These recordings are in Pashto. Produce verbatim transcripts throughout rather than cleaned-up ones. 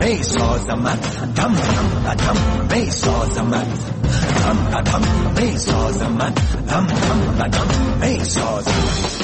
می سازمت دم دم دم می سازمت دم دم می سازمت دم دم دم می سازمت.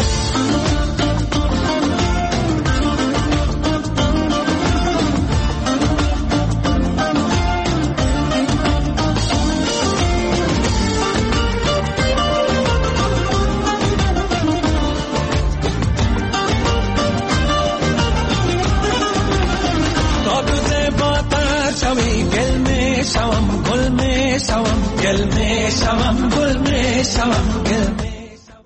شوم گل می شوم گل می شوم گل می شوم گل می شوم.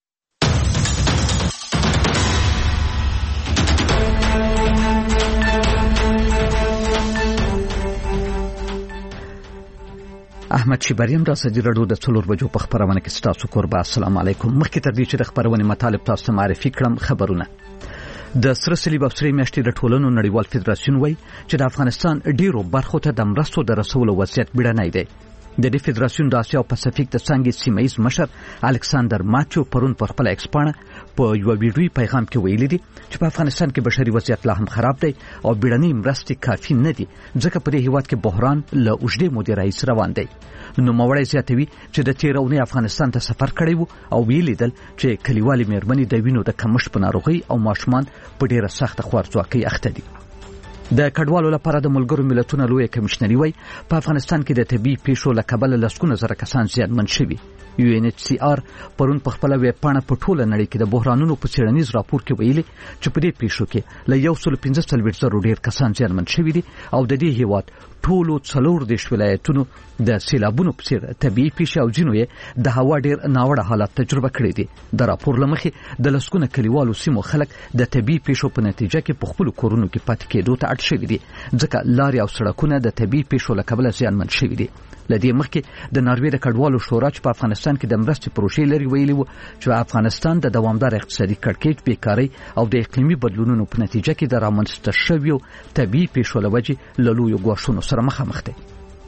احمد شیبریم د ازادي راډیو د څلور بجو په خبرونه کې ستاسو کوربه. السلام علیکم. مخکې تر دې چې د خبرونې مطالب تاسو ته معرفي کړم، خبرونه د سره صلیب او سرې میاشتې د ټولنو نړیوال فدراسیون وایي چې د افغانستان ډیرو برخو ته د مرستو د رسولو وضعیت بیړنی دی. د دې فدراسیون د اسیا او پاسفیک د څانګې سیمه ییز مشر الکساندر ماچو پرون پر خپل ایکس پاڼه په یو ویډیویي پیغام کې ویلي دي چې په افغانستان کې بشري وضعیت لا هم خراب دی او بیړنۍ مرستې کافي نه دي، ځکه په دې هیواد کې بحران له اوږدې مودې راهیسې روان دی. نوموړی زیاتوي چې د تېره اونۍ افغانستان ته سفر کړی و او ویلي دل چې کلیوالې مېرمنې د وینو د کمښت په ناروغۍ او ماشومان په ډېره سخته خوارځواکۍ اخته دي. د کډوالو لپاره د ملګرو ملتونو لوی کمشنري وایي په افغانستان کې د طبي پیښو له کبله لسګونه زره کسان زیانمن شوي. یو ان ایچ سی آر پرون په خپل ویب پاڼه په ټوله نړۍ کې د بحرانونو په څېړنیز راپور کې ویلي چې په دې پیښو کې له یو سل پنځه څلوېښت زره ډېر کسان زیانمن شوي دي او د دې هیواد ټولو څلور دېرش ولایتونو د سیلابونو په څېر طبیعي پیښې او ځینو یې د هوا ډېر ناوړه حالات تجربه کړي دي. د راپور له مخې د لسګونه کلیوالو سیمو خلک د طبیعي پیښو په نتیجه کې په خپلو کورونو کې پاتې کېدو ته اړ شوي دي، ځکه لارې او سړکونه د طبیعي پیښو له کبله زیانمن شوي دي. له دې مخکې د ناروې د کډوالو شورا چې په افغانستان کې د مرستې پروژې لري ویلي و چې افغانستان د دوامدار اقتصادي کړکېچ، بیکارۍ او د اقلیمي بدلونونو په نتیجه کې د رامنځته شویو طبیعي پیښو له وجې له لویو ګواښونو سره مخامخ دی.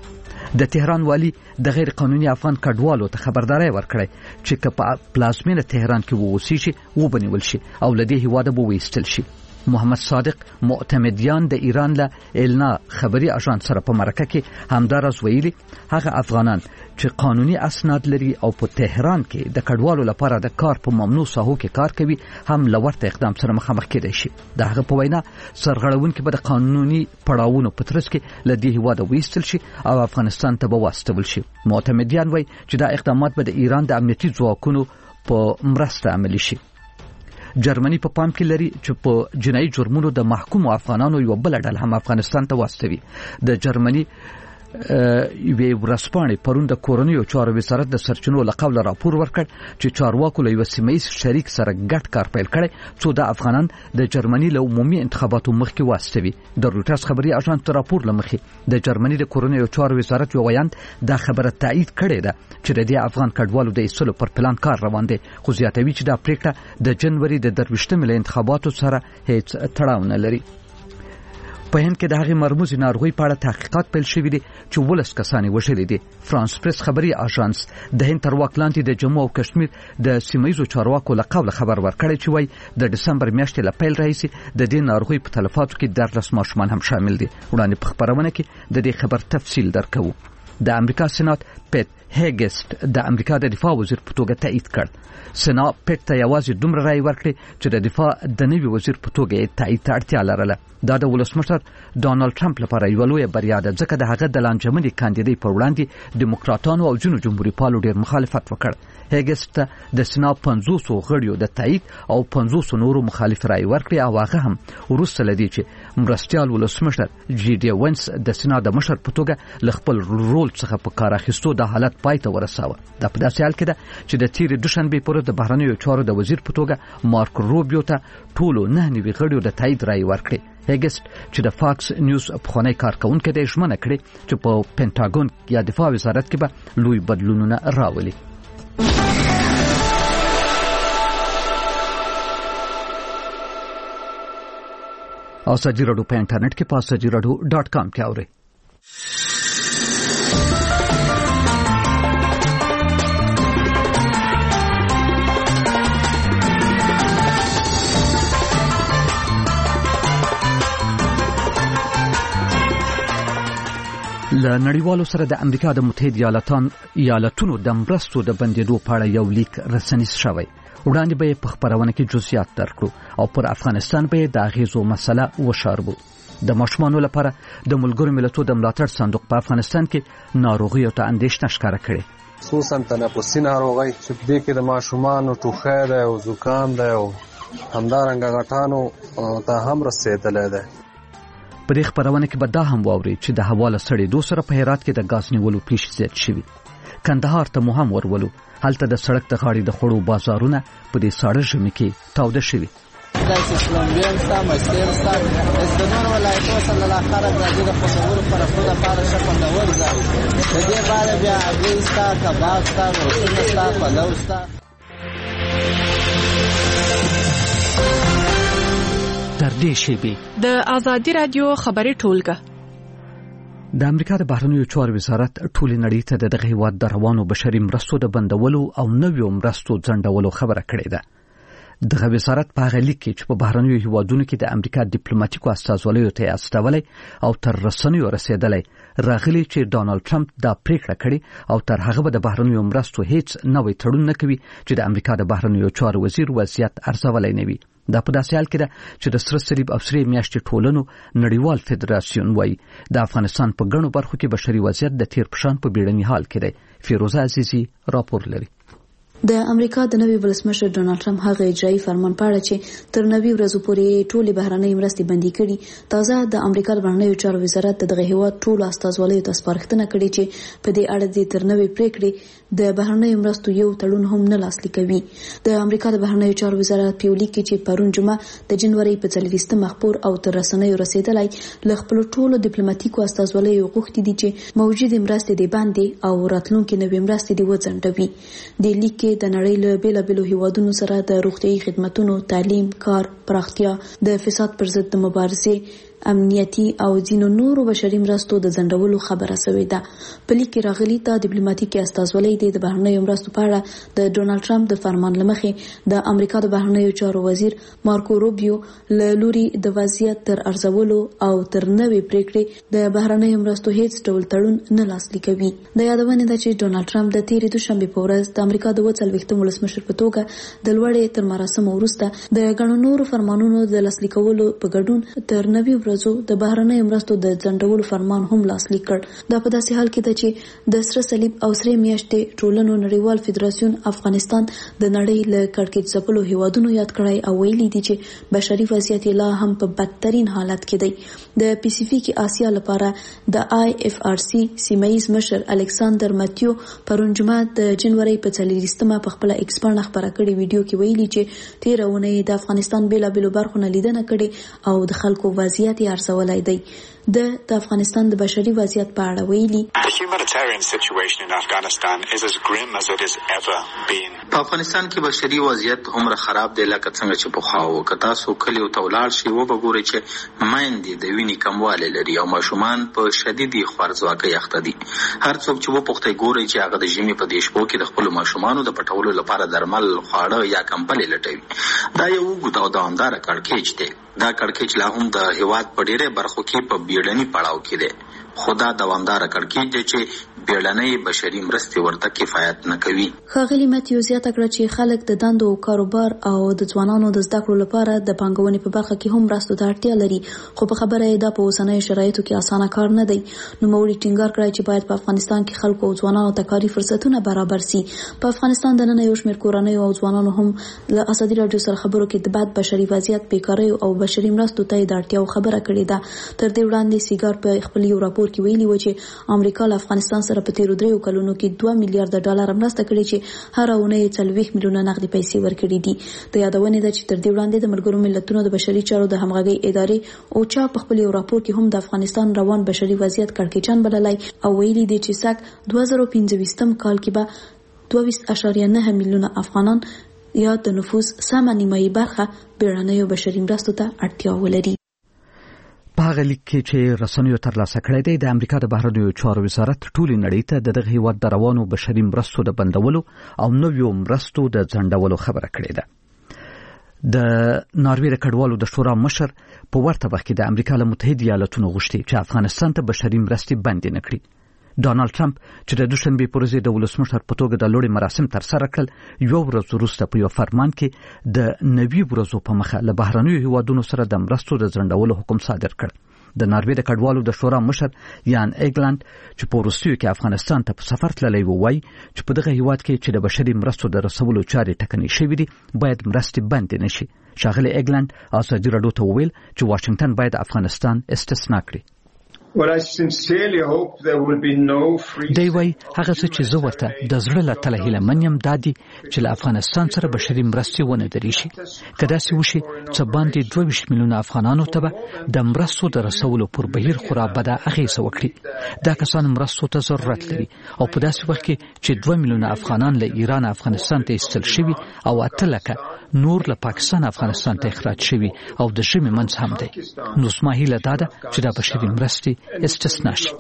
د تهران والی د غیر قانوني افغان کډوالو ته خبرداري ورکړې چې که په پلازمینه تهران کې ووسیږي وبنول شي او له دې هیواده به وایستل شي. محمد صادق معتمدیان د ایران له النا خبري اژانس سره په مرکه کې همدارز ویلي هغه افغانان چې قانوني اسناد لري او په تهران کې د کډوالو لپاره د کار په ممنوع ساحو کې کار کوي هم لورته اقدام سره مخامخ کېدای شي. د هغه په وینا سرغړونکي به د قانوني پړاوونو په ترڅ کې له دې هیواده وایستل شي او افغانستان ته به واستول شي. معتمدیان وایي چې دا اقدامات به د ایران د امنیتي ځواکونو په مرسته عملي شي. جرمني په پام کې لري چې په جنایي جرمونو د محکومو افغانانو یو بل ډله هم افغانستان ته واستوي. د جرمني یوې ورځپاڼې پرون د کورنیو چارو وزارت د سرچینو له قوله راپور ورکړ چې چارواکو له یو سیمه ییز شریک سره ګډ کار پیل کړی څو د افغانان د جرمني له عمومي انتخاباتو مخکې واستوي. د رویټرز خبري اژانس د راپور له مخې د جرمني د کورنیو چارو وزارت یو ویاند دا خبره تایید کړې ده چې د دې افغان کډوالو د ایستلو پر پلان کار روان دی، خو زیاتوي چې دا پریکړه د جنوري د درویشتمې له انتخاباتو سره هیڅ تړاو نه لري. په هند کې د هغې مرموزې ناروغۍ په اړه تحقیقات پیل شوي دي چې ولس کسان یې وژلي دي. فرانس پریس خبري اژانس د هند تر واک لاندې د جموں او کشمیر د سیمه ییزو چارواکو له قوله خبر ورکړی چې وایي د ډسمبر میاشتې له پیل راهیسې د دې ناروغۍ په تلفاتو کې دیارلس ماشومان هم شامل دي. وړاندې په خبرونه کې د دې خبر تفصیل درکوو. د امریکا سېنات پیټ هیګسټ د امریکا د دفاع وزیر په توګه تایید کړ. سېنات پیټ ته یوازې دومره رایې ورکړې چې د دفاع د نوي وزیر په توګه یې تایید ته اړتیا لرله. دا د ولسمشر ډانلډ ټرمپ لپاره یوه لویه بریا ده، ځکه د هغه د لانجمنې کاندیدۍ پر وړاندې دیموکراتانو او ځینو جمهوري پالو ډېر مخالفت وکړ. هیګسټ ته د سېنات پنځوسو غړیو د تایید او پنځوسو نورو مخالف رایې ورکړې او هغه هم وروسته له دې چې مرستیال ولسمشر جي ډي وینس د سېنات د مشر په توګه له خپل رول څخه په کار اخیستو د حالت پای ته ورساوه. دا په داسې حال کې ده چې د تېرې دوشنبې پورې د بهرنیو چارو د وزیر په توګه مارک روبیو ته ټولو نه نوي غړیو د تایید رایې ورکړې. هیګسټ چې د فاکس نیوز پخوانی کارکونکي دی ژمنه کړې چې په پینټاګون یا دفاع وزارت کې به لوی بدلونونه راولي. او ازادي راډیو په انټرنیټ کې په ازادي راډیو ډاټ کام کې اورئ. له نړیوالو سره د امریکا د متحده ایالاتونو د مرستو د بندېدو په اړه یو لیک رسنیز شوی. وړاندې به په خبرونه کې جزئیات درکړو او پر افغانستان به د اغیزو مسله وشاربو. د ماشومانو لپاره د ملګرو ملتونو د ملاتړ صندوق په افغانستان کې ناروغیو ته اندېښنه ښکاره کړې، خصوصا تنفسي ناروغۍ چې دې کې د ماشومانو ټوخی دی او زکام دی او همدارنګه غټانو ته هم رسېدلی دی. په دې خبرونه کې به دا هم واوري چې د هوا له سړېدو سره په هرات کې د ګاز نیولو پیښې زیات شوي. کندهار ته مو هم ورولو، هلته د سړک د غاړې د خوړو بازارونه په دې ساړه ژمي کې تاوده شوي. داسې کولمبیان ستا مسیر ستا د نورو ولایتونو سره له خلک راځي د خوښولو پرښتو لپاره ښه خوندور ځای. د دې باندې بیا هګۍ ستا، کباب ستا، روټونه ستا، پلو ستا. تر دې شیبې د آزادي رادیو خبري ټولګه د امریکا د بهرنیو چارو وزارت ټولې نړۍ ته د دغه هیواد د روانو بشري مرستو د بندولو او نویو مرستو ځنډولو خبره کړې ده. دغه وزارت په هغه لیک کې چې په بهرنیو هیوادونو کې د امریکا ډیپلوماټیکو استازولیو ته استولې او تر رسنیو رسیدلې راغلي چې ډانلډ ټرمپ دا پریکړه کړې او تر هغه به د بهرنیو مرستو هیڅ نوې تړون نه کوي چې د امریکا د بهرنیو چارو وزیر وضعیت ارزولای نه وي. دا په داسې حال کې ده چې د سره صلیب او سرې میاشتې ټولنو نړیوال فدراسیون وایي د افغانستان په ګڼو برخو کې بشري وضعیت د تیر پشان په بیړني حال کې دی. فیروزه عزیزی راپور لري. د امریکا د نوي ولسمشر ډونالد ټرمپ هغه اجرایي فرمان په اړه چې تر نوي ورځو پورې ټولې بهرنۍ مرستې بندي کړي، تازه د امریکا د بهرنیو چارو وزارت دغه هیواد ټولو استازولیو ته سپارښتنه کړې چې په دې اړه د تر نوې پریکړې د بهرنیو مرستو یو تړون هم نه لاسلیک کوي. د امریکا د بهرنیو چارو وزارت په لیک کې چې پرون جمعه د جنوري په څلوېښتمه مخبور او تر رسنیو رسیدلی له خپل ټولو ډیپلوماټیکو استازولیو غوښتي دي چې موجوده مرستې د باندې او راتلونکي نوې مرستې د وځنډوي. د لیک کې د نړۍ له بیلابیلو هیوادونو سره د روغتیايي خدماتو، تعلیم، کار، پراختیا، د فساد پر ضد د مبارزې، امنیتي او ځینو نورو بشري مرستو د ځنډولو خبره شوې ده. په لیک کې راغلي ته ډیپلوماټیکي استازولۍ د بهرنیو مرستو په اړه د ډونالد ټرمپ د فرمان لمخې د امریکا د بهرنیو چارو وزیر مارکو روبیو له لوري د وضعیت تر ارزولو او تر نوې پریکړې د بهرنیو مرستو هیڅ ډول تړون نه لاسلیک کوي. د یادونه ده چې ډونالد ټرمپ د تیرې دوشنبه په ورځ د امریکا د څلوېښتم ولسمشر په توګه د لوړې تر مراسم وروسته د غڼو نورو فرمانونو د لاسلیکولو په ګډون تر نوې ورځو د بهرنیو مرستو د ځنډولو فرمان هم لاسلیک کړ. دا په داسې حال کې ده چې د سره صلیب او سرې میاشتې ټولنو نړیوال فدراسیون افغانستان د نړۍ له کړکېچ ځپلو هیوادونو یاد کړی او ویلي دي چې بشري وضعیت لا هم په بدترین حالت کې دی. د پیسفیک آسیا لپاره د آی اف آر سی سیمایي مشر الکساندر ماتیو پرون جمعه د جنوري په څلوېښتمه په خپل ایکس باندې خبره کړې ویډیو کې ویلي چې تیر اونۍ د افغانستان بیلابیلو برخو نه لیدنه کړې او د خلکو وضعیت یې ارزولای دی. د افغانستان د بشري وضعیت په اړه ویلي The humanitarian situation in Afghanistan is as grim as it has ever been. په افغانستان کې بشري وضعیت هومره خراب دی لکه څنګه چې پخوا و. که تاسو کلیو ته ولاړ شئ وګورئ چې میندې د وینې کموالی لري او ماشومان په شدیدې خوارځواکۍ اخته دي. هر څوک چې وپوښتئ ګورئ چې هغه د ژمي په دې شپو کې د خپلو ماشومانو د پټولو لپاره درمل، خواړه یا کمپلې لټوي. دا یو اوږد او دوامداره کړکېچ دی. دا کړکېچ لا هم د هیواد په ډېرې برخو کې په بیړني پړاو کې دی. خو دا دوامداره کړکېچ دی چې بیړنۍ بشري مرستې ورته کفایت نه کوي. ښاغلي ماتیو زیاته کړه چې خلک د دندو، کاروبار او د ځوانانو د زده کړو لپاره د پانګونې په برخه کې هم مرستو ته اړتیا لري، خو په خبره یې دا په اوسنیو شرایطو کې اسانه کار نه دی. نوموړي ټینګار کړی چې باید په افغانستان کې خلکو او ځوانانو ته کاري فرصتونه برابر شي. په افغانستان د نن یو شمېر کورنیو او ځوانانو هم له ازادي راډیو سره خبرو کې د بد بشري وضعیت، بیکارۍ او بشري مرستو ته د اړتیاو خبره کړې ده. تر دې وړاندې سیګار په خپل یو راپور کې ویلي و چې امریکا له افغانستان سره په تیرو دریو کلونو کې دوه میلیارډ ډالر مرسته کړې چې هر اونۍ څلوېښت میلیونه نقدي پیسې ورکړې دي. د یادونې ده چې تر دې وړاندې د ملګرو ملتونو د بشري چارو د همغږۍ ادارې اوچا په خپل یو راپور کې هم د افغانستان روان بشري وضعیت کړکېچن بللی او ویلي دي چې سږ دوه زره پنځويشتم کال کې به دوه ویشت اعشاریه نه میلیونه افغانان یا د نفوس سمه نیمایي برخه بیړنیو بشري مرستو ته اړتیا ولري. په هغه لیک کې چې رسنیو ترلاسه کړی دی د امریکا د بهرنیو چارو وزارت ټولې نړۍ ته د دغه هیواد د روانو بشري مرستو د بندولو او نویو مرستو د ځنډولو خبره کړې ده. د ناروې د کډوالو د شورا مشر په ورته وخت کې د امریکا له متحده ایالاتونو غوښتي چې افغانستان ته بشري مرستې بندې نه کړي. ډانلډ ټرمپ چې د دوشنبې پر ورځ د ولسمشر په توګه د لوړې مراسم ترسره کړل، یو ورځ وروسته په یو فرمان کې د نوي ورځو په مخه له بهرنیو هیوادونو سره د مرستو د ځنډولو حکم صادر کړ. د ناروې د کډوالو د شورا مشر یان ایګلند چې په وروستیو کې افغانستان ته په سفر تللی و، وایي چې په دغه هیواد کې چې د بشري مرستو د رسولو چارې ټکنۍ شوې دي، باید مرستې بندې نه شي. ښاغلی ایګلند ازادي راډیو ته وویل چې واشنگټن باید افغانستان استثنا کړي. Well, I sincerely hope there will be no free. دی وای هغه څه چې زه ورته د زړه له تله هیله من یم دا دي چې له افغانستان سره بشري مرستې ونه درې شي. که داسې وشي څه باندې دوه ویشت میلیونه افغانانو ته به د مرستو د رسولو پر بهیر خورا بده اغېزه وکړي. دا کسان مرستو ته ضرورت لري او په داسې وخت کې چې دوه میلیونه افغانان له ایران افغانستان ته ایستل شوي او اته لکه نور له پاکستان افغانستان ته اخراج شوي او د ژمي منځ هم دی. نو زما هیله دا ده چې دا بشري مرستې استثنا شي.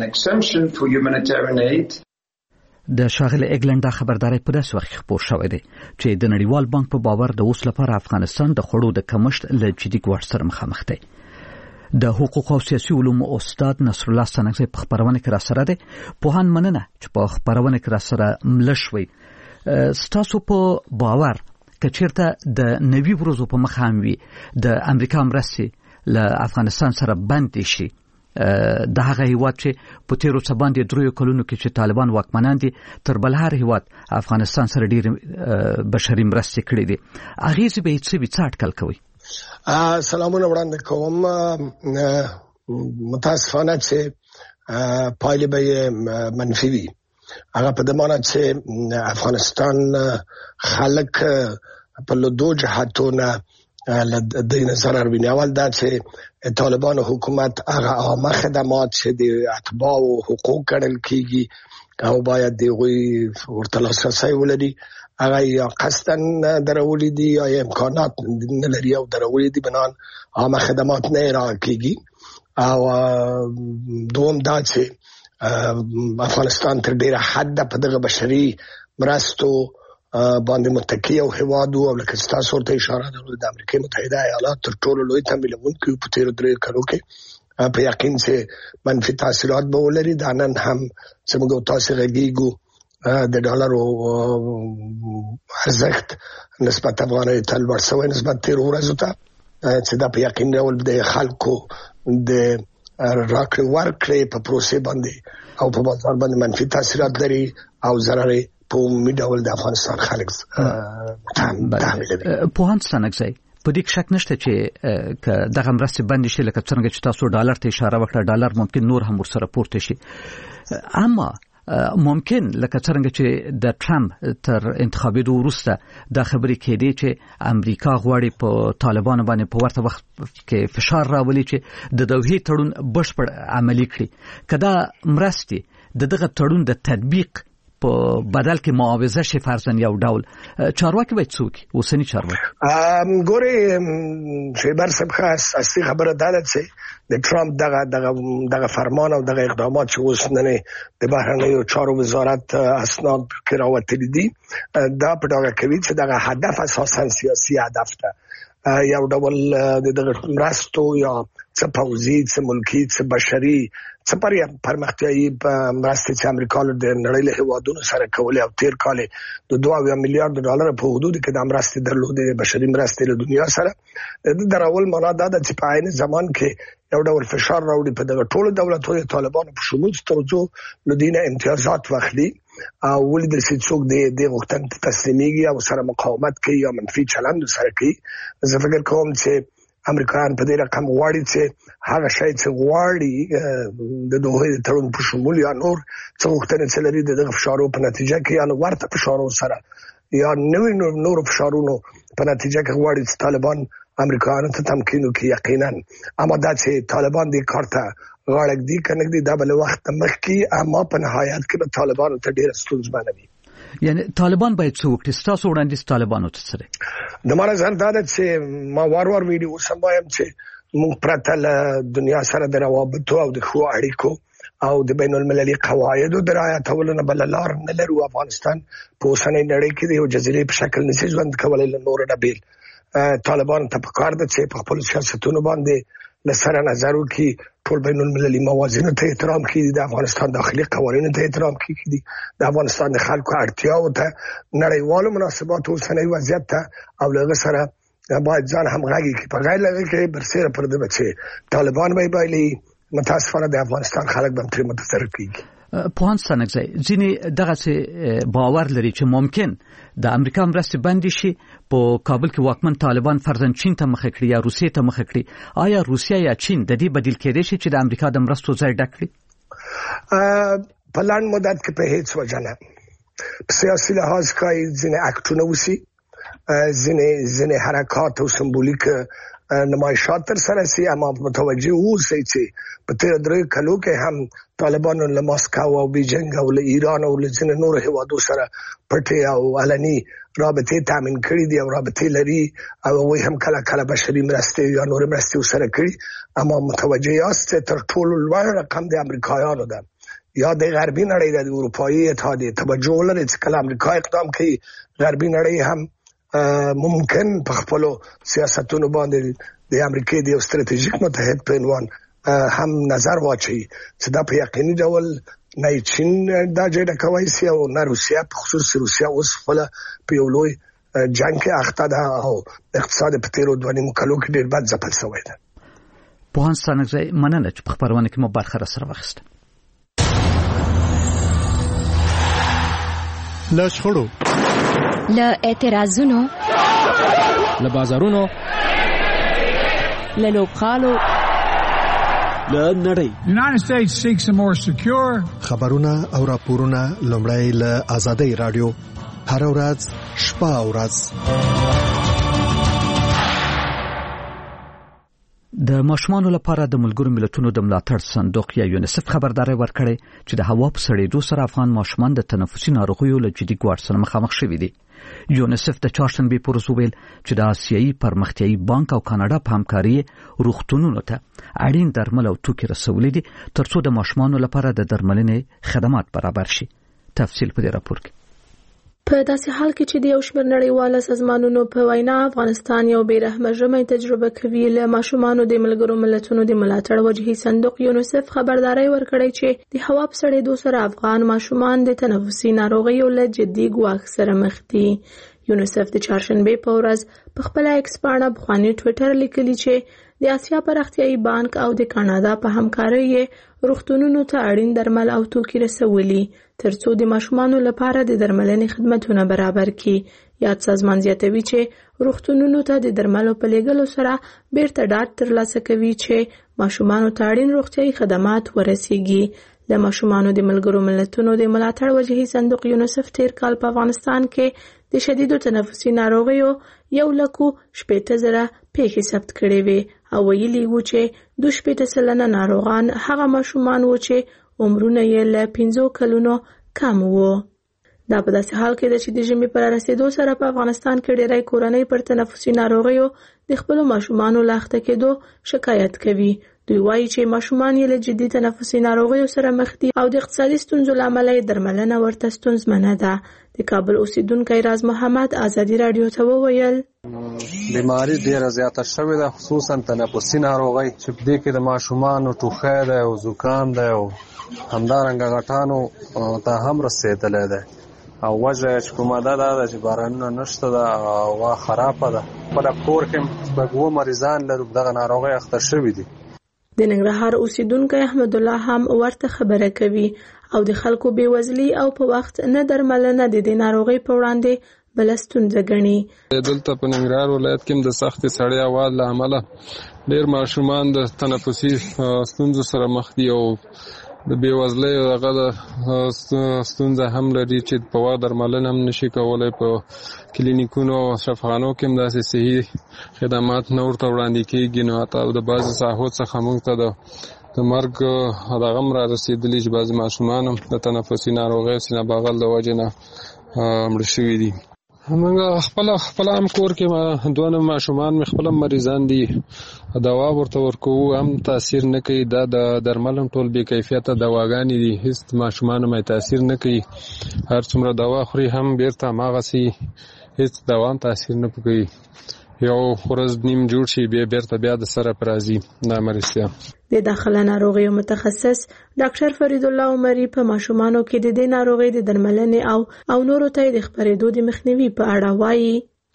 د ښاغلي ایګلند دا خبرداري په داسې وخت کې خپور شوې ده چې د نړیوال بانک په باور د اوس لپاره افغانستان د خوړو د کمښت له جدي ګواښ سره مخامخ دی. د حقوق او سیاسي علومو استاد نصر الله سنگزی په خبرونه کې را سره دی. پوهان مننه چې په خبرونه کې را سره مل شوي. ستاسو په باور که چیرته د نوي ورځو په مخ هم وي د امریکا مرستې له افغانستان سره بند شي، د هغه هیواد چې په تیرو څه باندې دریو کلونو کې چې طالبان واکمنان دي تر بل هر هیواد افغانستان سره ډیر بشري مرستې کړې دي، اغیزې به څه وي؟ څه اټکل کوي؟ سلامونه وړاندې کوم. متاسفانه چې پایلې به منفي وي. هغه په دې معنی چې افغانستان خلک په لدو جهاتونه د نظر ویني. اول دا چې طالبان حکومت هغه عامه خدمات چې د اتباع او حقوق ګڼل کیږي او باید دوی ورته لاسرسی ولري، هغه یا قصدن درولې دي یا امکانات نه لري او درولې دي بنان عامه خدمات نه را کیږي. او دوم دا چې افغانستان تر ډیره حد په دغه بشري مرستو باندې متکی او هوادو او لکه تاسو ورته اشاره درلوده د امریکا متحده ایالات تر ټولو لوی تمویلونکو په تیر درې کلو کې په یقین چې منفي تاثیرات به ولري. دا نن هم چې موږ تاسو غږیږو د ډالرو ارزښت نسبت افغانۍ تل ورسوي نسبت تیر ورځو ته چې دا په یقین ډول د خلکو د راکړې ورکړې په پروسې باندې او په بازار باندې منفي تاثیرات لري او ضرر په عمومي ډول د افغانستان خلک تحمیلوي. پوهان سنگزی په دې شک نشته چې که دغه مرستې بندې شي لکه څنګه چې تاسو ډالر ته اشاره وکړه، ډالر ممکن نور هم ورسره پورته شي، اما ممکن لکه څنګه چې د ټرمپ تر انتخابېدو وروسته دا خبرې کېدې چې امریکا غواړي په طالبانو باندې په ورته وخت کې فشار راولي چې د دوحې تړون بشپړ عملي کړي. که دا مرستې د دغه تړون د تطبیق په بدل کې معاوضه شي فرضاً یو ډول، چارواکي باید څوک اوسنی چارواکي ګوري شیبر صاحب خاص اصلي خبره دا ده چې د ټرمپ دغه دغه دغه فرمان او دغه اقدامات چې اوس نن د بهرنیو چارو وزارت اسناد کې راوتلي دي دا په ډاګه کوي چې دغه هدف اساساً سیاسي هدف ده. یو ډول د دغه مرستو یا څه پوځي څه ملکي څه بشري څه پر پرمختیایي مرستې چې امریکا له نړۍ له هیوادونو سره کولې او تیر کال د دوه میلیارډ ډالر په حدود کې د مرستې درلودې بشري مرستې له دنیا سره د دراول معنا دا د چې په عین زمان کې یو ډول فشار راوړي په دغه ټولو دولتونو طالبانو په شمول ترڅو لدینه امتیازات واخلي او ولې د څوک د د وختن تسلیميږي او سره مقاومت کوي یا منفي چلند سره کوي. زه فکر کوم چې امریکایان په دې رقم غواړي چې هغه شی چې غواړي د دوه تړون په شمول یا نور څو وختونه چې لري د فشارو په نتیجه کې یا ورته فشارو سره یا نوې نور فشارونو په نتیجه کې غواړي چې طالبان امریکایانو ته تمکین وکړي. یقینا اما دا چې طالبان دې کارته غاړه دي کنه دي دا بل وخت مخکې اما په نهایت کې به طالبانو ته ډېر ستونزمن وي. یعنی طالبان باید څه وکړي؟ ستاسو وړاندیز طالبانو ته سره د مانه ځان دا چې ما وار وار ویډیو سمایم چې موږ پرته له دنیا سره د روابطو او د خو اړیکو او د بین المللي قواعدو د رعایتولو نه بل لار نه لرو. افغانستان په اوسنۍ نړۍ کې د یو جزیرې په شکل نشي ژوند کولای له نور نه بیل طالبان ته پکار ده چې په خپل سیاستونو باندې لسره نظر وکړي، ټول بین المللي موازینو ته احترام کړي، د افغانستان داخلي قوانینو ته احترام کړي، د افغانستان د خلکو اړتیاو ته، نړیوالو مناسباتو اوسنۍ وضعیت ته او له هغه سره باید ځان همغږي کړي. په غیر لږه کې برسېره پر دې چې طالبان به بایلي، متاسفانه د افغانستان خلک به ترې متاثر کیږي. پوهان ستانکزی ځینې دغه باور لري چې ممکن د امریکا مرستې بندي شي، په کابل کې واکمن طالبان فرضاً چین ته مخه کړي یا روسیې ته مخه کړي. آیا روسیا یا چین د دې بدیل کېدای شي چې د امریکا د مرستو ځای ډک کړي؟ په لنډ مدت کې په هیڅ وجه نه. په سیاسي لحاظ کې ځینې اکټونه وشي، ځینې ځینې حرکات او سمبولیک نمایشات تر سره سي، اما متوجه اوسئ چې په تیر درې کلو کې هم طالبانو له ماسکو او بیجینګ او له ایران او له ځینو نورو هیوادو سره پټې او علني رابطې تامین کړې دي او رابطې لري او وایي هم کله کله بشري مرستې یا نورې مرستې سره کړي. اما متوجه یاست چې تر ټولو لوړ رقم د امریکایانو ده یا د غربي نړۍ د اروپایي اتحادیې توجه لري چې کله امریکا اقدام کوي، غربي نړۍ هم ممکن په خپل سیاستونو باندې د امریکای د ستراتیژیک متحد په عنوان هم نظر واچي چې دا په یقیني ډول نه چین دا جوړه کوي سي او نه روسیا، په خصوص روسیا اوس خپل په یو لوی جنگ کې اخته ده او اقتصاد په تیرو دوه نیم کلو کې ډیر بد ځپل شوی ده. پوهان ستانکزی مننه چې په خبرونه کې مو برخه را سره واخیسته. له شخړو، له اعتراضونو، له بازارونو، له لوبغالو، له نړۍ. United States seeks a more secure. خبرونه او راپورونه لومړی له آزادۍ رادیو هر ورځ شپه او ورځ. د ماشومانو لپاره د ملګرو ملتونو د ملاتړ صندوق یا یونیسف خبرداري ورکړې چې د هوا په سړېدو سره افغان ماشومان د تنفسي ناروغیو له جدي ګواښ سره مخامخ شوي دي. یونیسف د چهارشنبې په ورځ وویل چې د آسیایي پرمختیایي بانک او کاناډا په همکاري روغتونونو ته اړین درمل او توکي رسولي دي ترڅو د ماشومانو لپاره د درملنې خدمات برابر شي. تفصیل په دې راپور کې. په داسې حال کې چې د یو شمېر نړیوالو سازمانونو په وینا افغانستان یو بېرحمه ژمی تجربه کوي، له ماشومانو د ملګرو ملتونو د ملاتړ وجهي صندوق یونیسف خبرداري ورکړې چې د هوا په سړېدو سره افغان ماشومان د تنفسي ناروغیو له جدي ګواښ سره مخ دي. یونیسف د چهارشنبې په ورځ په خپل ایکس پاڼه بخواني ټویټر لیکلي چې د آسیا پراختیایي بانک او د کاناډا په همکارۍ روغتونونو ته اړین درمل او توکي رسولي ترڅو د ماشومانو لپاره د درملنې خدمتونه برابر کړي. یاد سازمان زیاتوي چې روغتونونو ته د درملو په لېږلو سره بیرته ډاډ ترلاسه کوي چې ماشومانو ته اړین روغتیایي خدمات ورسیږي. د ماشومانو د ملګرو ملتونو د ملاتړ وجهي صندوق یونیسف تیر کال په افغانستان کې د شدیدو تنفسي ناروغیو یو لکو شپېته زره پیښې ثبت کړې وې او ویلي وو چې دوه شپېته سلنه ناروغان هغه ماشومان وو چې عمرونه یې له پنځو کلونو کم وو. دا په داسې حال کې ده چې د ژمي پر رسیدو سره په افغانستان کې ډېری کورنۍ پر تنفسي ناروغیو د خپلو ماشومانو له اخته کېدو شکایت کوي. دوی وایي چې ماشومان یې له جدي تنفسي ناروغیو سره مخ دي او د اقتصادي ستونزو له امله یې درملنه ورته ستونزمنه ده. د کابل اوسیدونکی راز محمد ازادي رادیو ته وویل بیماری ډیره زیاته شوې ده، خصوصا تنفسي ناروغي چې په دې کې د ماشومانو ټوخی دی او زکام دی او همدارنګه غټانو ته هم رسېدلی دی او وجه چې کومه ده دا ده چې بارانونه نشته ده او هوا خرابه ده. خپله کور کې شپږ اووه مریضان لرو دغه ناروغۍ اخته شوي دي. د ننګرهار اوسیدونکی احمد الله هم ورته خبره کوي او د خلکو بېوزلي او په وخت نه درملنه د دې ناروغۍ په وړاندې بله ستونزه ګڼي. دلته په ننګرهار ولایت کې د سختې سړې هوا له امله ډېر ماشومان د تنفسي ستونزو سره مخ دي او د بېوزلۍ هغه د ستونزه هم لري چې په وخت درملنه هم نشي کولی. په کلینیکونو او شفاخانو کې هم داسې صحي خدمات نه ورته وړاندې کېږي. نو حتی د بعضې ساحو څخه موږ ته د د مرګ دغه هم را رسېدلي چې بعضې ماشومان هم د تنفسي ناروغیو سینه بغل د وجې نه مړه شوي دي. موږ خپله خپله هم کور کې دوه ماشومان مې خپله مریضان دي، دوا ورته ورکوو هم تاثیر نه کوي. دا د درمل هم ټول بې کیفیته دواګانې دي، هېڅ ماشومانو مې تاثیر نه کوي. هر څومره دوا خوري هم بیرته هماغسې هېڅ دوا هم تاثیر نه کوي. یو ورځ نیم جوړ شي بیا بیرته بیا د سره پرازي دا مرستیا. د داخله ناروغیو متخصص ډاکټر فرید الله عمری په ماشومانو کې د دې ناروغي د درملنې او او نورو ته د خبرېدو د مخنیوي په اړه وایي.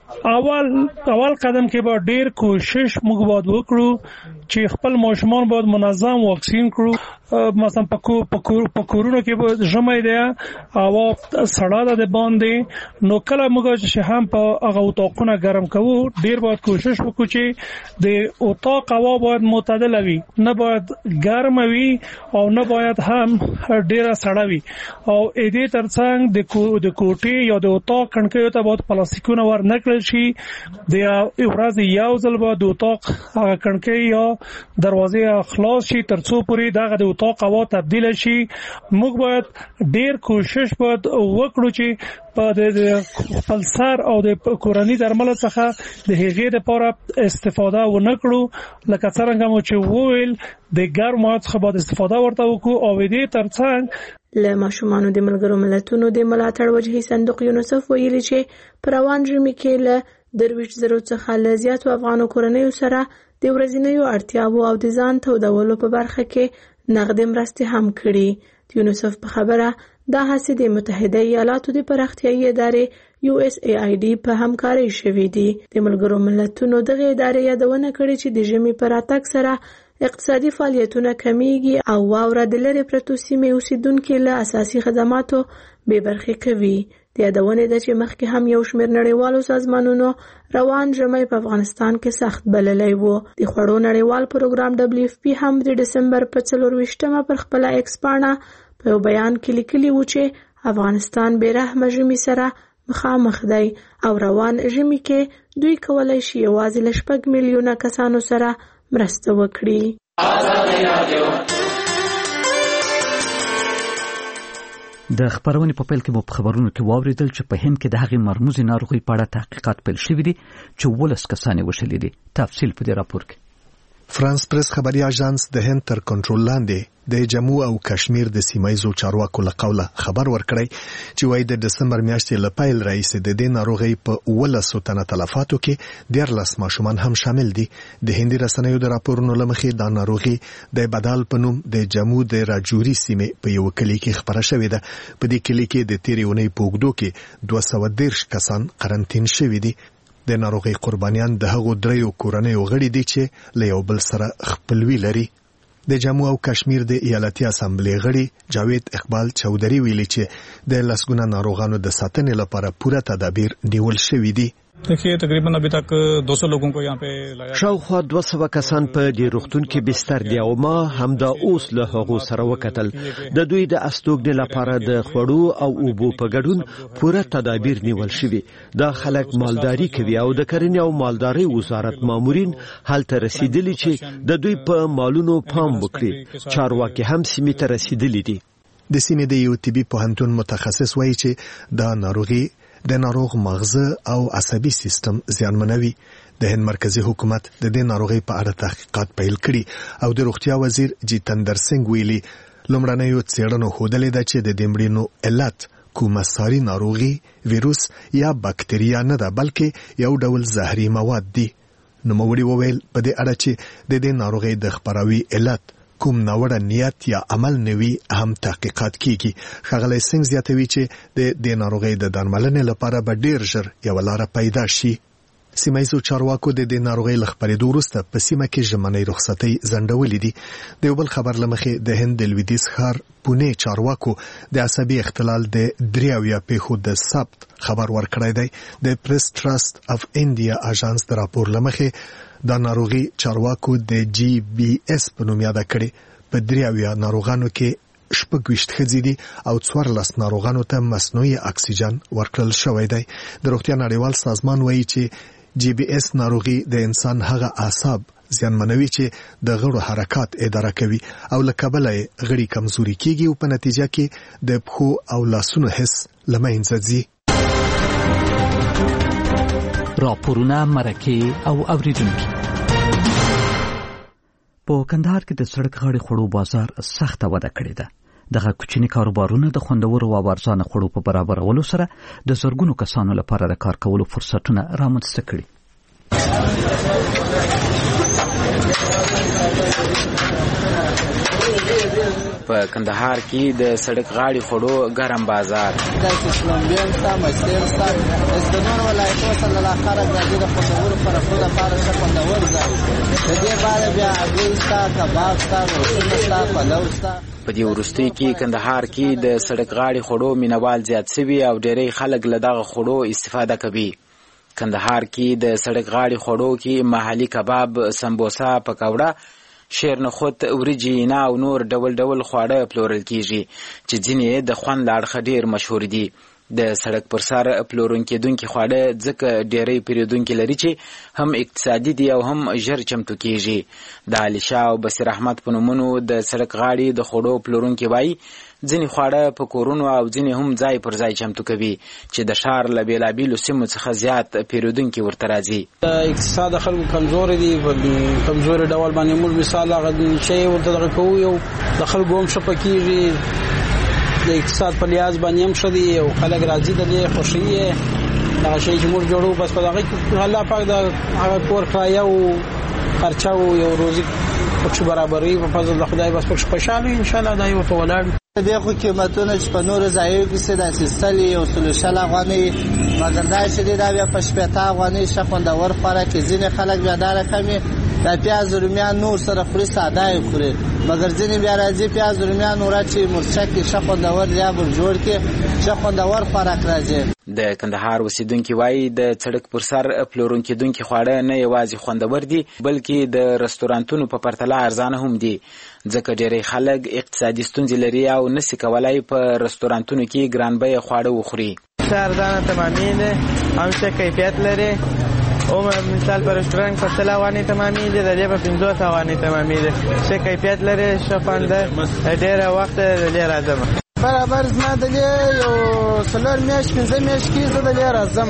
اول اول قدم کې به ډیر کوشش موږ باید وکړو چې خپل ماشومان باید منظم واکسین کړو. مثلا په کورونو کې به ژمی دی هوا سړه ده د باندې نو کله موږ چې هم په هغه اتاقونه ګرم کوو ډیر باید کوشش وکړو چې د اتاق هوا باید معتدله وي نه باید ګرم وي او نه باید هم ډیره سړه وي او دې ترڅنګ د کوټې یا د اتاق کڼکیو ته باید پلاستیکونه ور نه کړل شي. د ورځې یو ځل باید د اتاق هغه کڼکۍ یا دروازې خلاص شي ترڅو پورې دغه د اتاق هوا تبدیل شي. موږ باید ډیر کوشش باید وکړو چې په د خپل سر او د کورنۍ درملو څخه د هغې لپاره استفاده ونه کړو لکه څرنګه مو چې وویل د ګرمو موادو څخه باید استفاده ورته وکړو او دې ترڅنګ له ماشومانو د ملګرو ملتونو د ملاتړ وجهي صندوق یونیسف ویلي چې پر روان ژمي کې له درویش زرو څخه له زیاتو افغانو کورنیو سره د ورځنیو اړتیاوو او د ځان تودولو په برخه کې نغدي مرستې هم کړي. د یونیسف په خبره دا هڅې د متحده ایالاتو د پراختیایي ادارې یو اس ای آی ډي په همکارۍ شوې دي. د ملګرو ملتونو دغه ادارې یادونه کړې چې د ژمي په راتګ سره اقتصادي فعالیتونه کمیږي او واوره د لرې پرتو سیمې اوسیدونکي له اساسي خدماتو بې برخې کوي. د یادونې ده چې مخکې هم یو شمېر نړیوالو سازمانونو روان ژمی په افغانستان کې سخت بللی و. د خوړو نړیوال پروګرام دبلیو اف پی هم د ډسمبر په څلورویشتمه پر خپله ایکس پاڼه په یو بیان کې لیکلي و چې افغانستان بې رحمه ژمي سره مخامخ دی او روان ژمي کې دوی کولی شي یوازې له شپږ میلیونه کسانو سره مرسته وکړي. د خبرونې په پیل کې مو په خبرونو کې واوریدل چې په هند کې د هغې مرموزې ناروغۍ په اړه تحقیقات پیل شوي دي چې ولس کسان یې وشلي دي. تفصیل په دې راپور کې. فرانس پریس خبري اژانس د هند تر کنټرول لاندې د جموں او کشمیر د سیمایزو چارواکو له قوله خبر ورکړی چې وايي د دسمبر میاشتې له پیل راهیسې د دې ناروغۍ په ولسو تنه تلفاتو کې دیارلس ماشومان هم شامل دي. د هندي رسنیو د راپورونو له مخې دا ناروغي د بدال په نوم د جموں د راجوري سیمې په یو کلی کې خبره شوې ده. په دې کلی کې د تیرې اونۍ په اوږدو کې دوه سوه دېرش کسان قرنطین شوي دي. د ناروغي قربانیان د هغو دریو کورنیو غړي دي چې له یو بل سره خپلوي لري. د جموں او کشمیر د ایالتي اسامبلې غړي جاوید اقبال چودري ویلي چې د لسګونه ناروغانو د ساتنې لپاره پوره تدابیر نیول شوي دي. देखिए तकरीबन अभी तक दो सौ लोगों को यहाँ पे लाया شاوخوا دوه سوه کسان په دې روغتون کې بستر دي او ما همدا اوس له هغو سره وکتل. د دوی د استوګنې لپاره د خوړو او اوبو په ګډون پوره تدابیر نیول شوي. دا خلک مالداري کوي او د کرنې او مالدارۍ وزارت مامورین هلته رسیدلي چې د دوی په مالونو پام وکړي. چارواکي هم سیمې ته رسیدلي دي. د سیمې د یو طبي پوهنتون متخصص وایي چې دا ناروغي د ناروغ مغزه او عصبي سیستم زیانمنوي. د هند مرکزی حکومت د دې ناروغي په اړه تحقیقات پیل کړي او د روغتیا وزیر جیتندر سنگ ویلي لومړنیو څېړنو ښودلې ده چې د دې مړینو علت کومه ساري ناروغي، ویروس یا بکتریا نه ده بلکې یو ډول زهري مواد دي. نوموړي وویل په دې اړه چې د دې ناروغي د خپراوي علت کوم ناوړه نیت یا عمل نوي هم تحقیقات کیږي. ښاغلی سنگ زیاتوي چې د دې ناروغۍ د درملنې لپاره به ډیر ژر یوه لاره پیدا شي. سیمایزو چارواکو د دې ناروغۍ له خپرېدو وروسته په سیمه کې ژمنۍ رخصتۍ ځنډولې دي. د یو بل خبر له مخې د هند د لویدیځ ښار پونې چارواکو د عصبي اختلال د درې اویا پیښو د ثبت خبر ورکړی دی. د پریس ټرست اف انډیا اژانس د راپور له مخې دا ناروغي چارواکو د جی بی اس په نوم یاده کړې. په درې اویا ناروغانو کې شپږ ویشت ښځې دي او څوارلس ناروغانو ته مصنوعي اکسیجن ورکړل شوی دی. د روغتیا نړیوال سازمان وایي چې جی بی اس ناروغي د انسان هغه اعصاب زیانمنوي چې د غړو حرکات اداره کوي او له کبله یې غړي کمزوري کیږي او په نتیجه کې د پښو او لاسونو حس له منځه ځي. راپورونه، مرکې او اوریدونکي. په کندهار کې د سړک غاړې خوړو بازار سخته وده کړې ده. دغه کوچني کاروبارونه د خوندورو او ارزانه خوړو په برابرولو سره د زرګونو کسانو لپاره د کار کولو فرصتونه رامنځته کړي. په کندهار کې د سړک غاړې خوړو ګرم بازار د کولمبیا ستا مشتر ستا د نور ولایتو سره له خره د دې د خوندورو پرخو لپاره څه خوندور ځای د دې باندې بیا هګۍ ستا کباب ستا روټونه ستا پلو ستا په دې وروستي کې کندهار کې د سړک غاړې خوړو مینوال زیات شوي او ډېری خلک له دغه خوړو استفاده کوي. کندهار کې د سړک غاړې خوړو کې محلي کباب، سمبوسا، پکوړه، شیرنخود، وریجې، نه او نور ډول ډول خواړه پلورل کیږي چې ځینې د خوند له اړخه ډېر مشهور دي. د سړک پر سر پلورونکي خواړه ځکه ډېری پیرودونکي لري چې هم اقتصادي دي او هم ژر چمتو کیږي. د علیشا او بصیر احمد په نومونو د سړک غاړې د خوړو پلورونکي وایي ځینې خواړه په کورونو او ځینې هم ځای پر ځای چمتو کوي چې د ښار له بېلابېلو سیمو څخه زیات پیرودونکي ورته راځي. اقتصاد خلکو کمزوري دي، په کمزوري ډول باندې موږ مثال هغه شی ورته دغه کوو، یو د خلکو هم ښه پکېږي، د اقتصاد په لحاظ باندې هم ښه دي او خلک راځي د دې خوښي یې دغه شی چې موږ جوړو. بس په دغه کې الله پاک د هغه کور کرایه او خرچه او یو روزي پکې برابري په فضل د خدای بس پکې خوشاله ان شاء الله دا یو په ولاړ دې خو قیمتونه چې په نورو ځایونو کې څه داسې ستلي یو سلو شل افغانۍ مګر دا چې دی دا بیا په شپېته افغانۍ ښه خوندور خوړه کې ځینې خلک بیا دا رقم دا پیاز رومیان نور سره خوري ساده یې خوري مګر ځینې بیا راځي پیاز رومیان نور چې مرچک کې ښه خوندور یا بر جوړ کې ښه خوندور خوراک راځي. د کندهار اوسیدونکي وایي د سړک پر سر پلورونکي خواړه نه یوازې خوندور دي بلکې د رستورانتونو په پرتله ارزانه هم دي ځکه ډېری خلک اقتصادي ستونزې لري او نشي کولای په رستورانتونو کې ګران بیه خواړه وخوري. ارزانه تمامي ده، هم ښه کیفیت لري او مثال په رستوران په سل افغانۍ تمامي ده، د دې په پنځوس افغانۍ تمامي ده، ښه کیفیت لري، ښه خوند ده، ډېره وخت د دې راځم برابر زما د دې یو څلور میاشتې پنځه میاشتې کې زه د دې راځم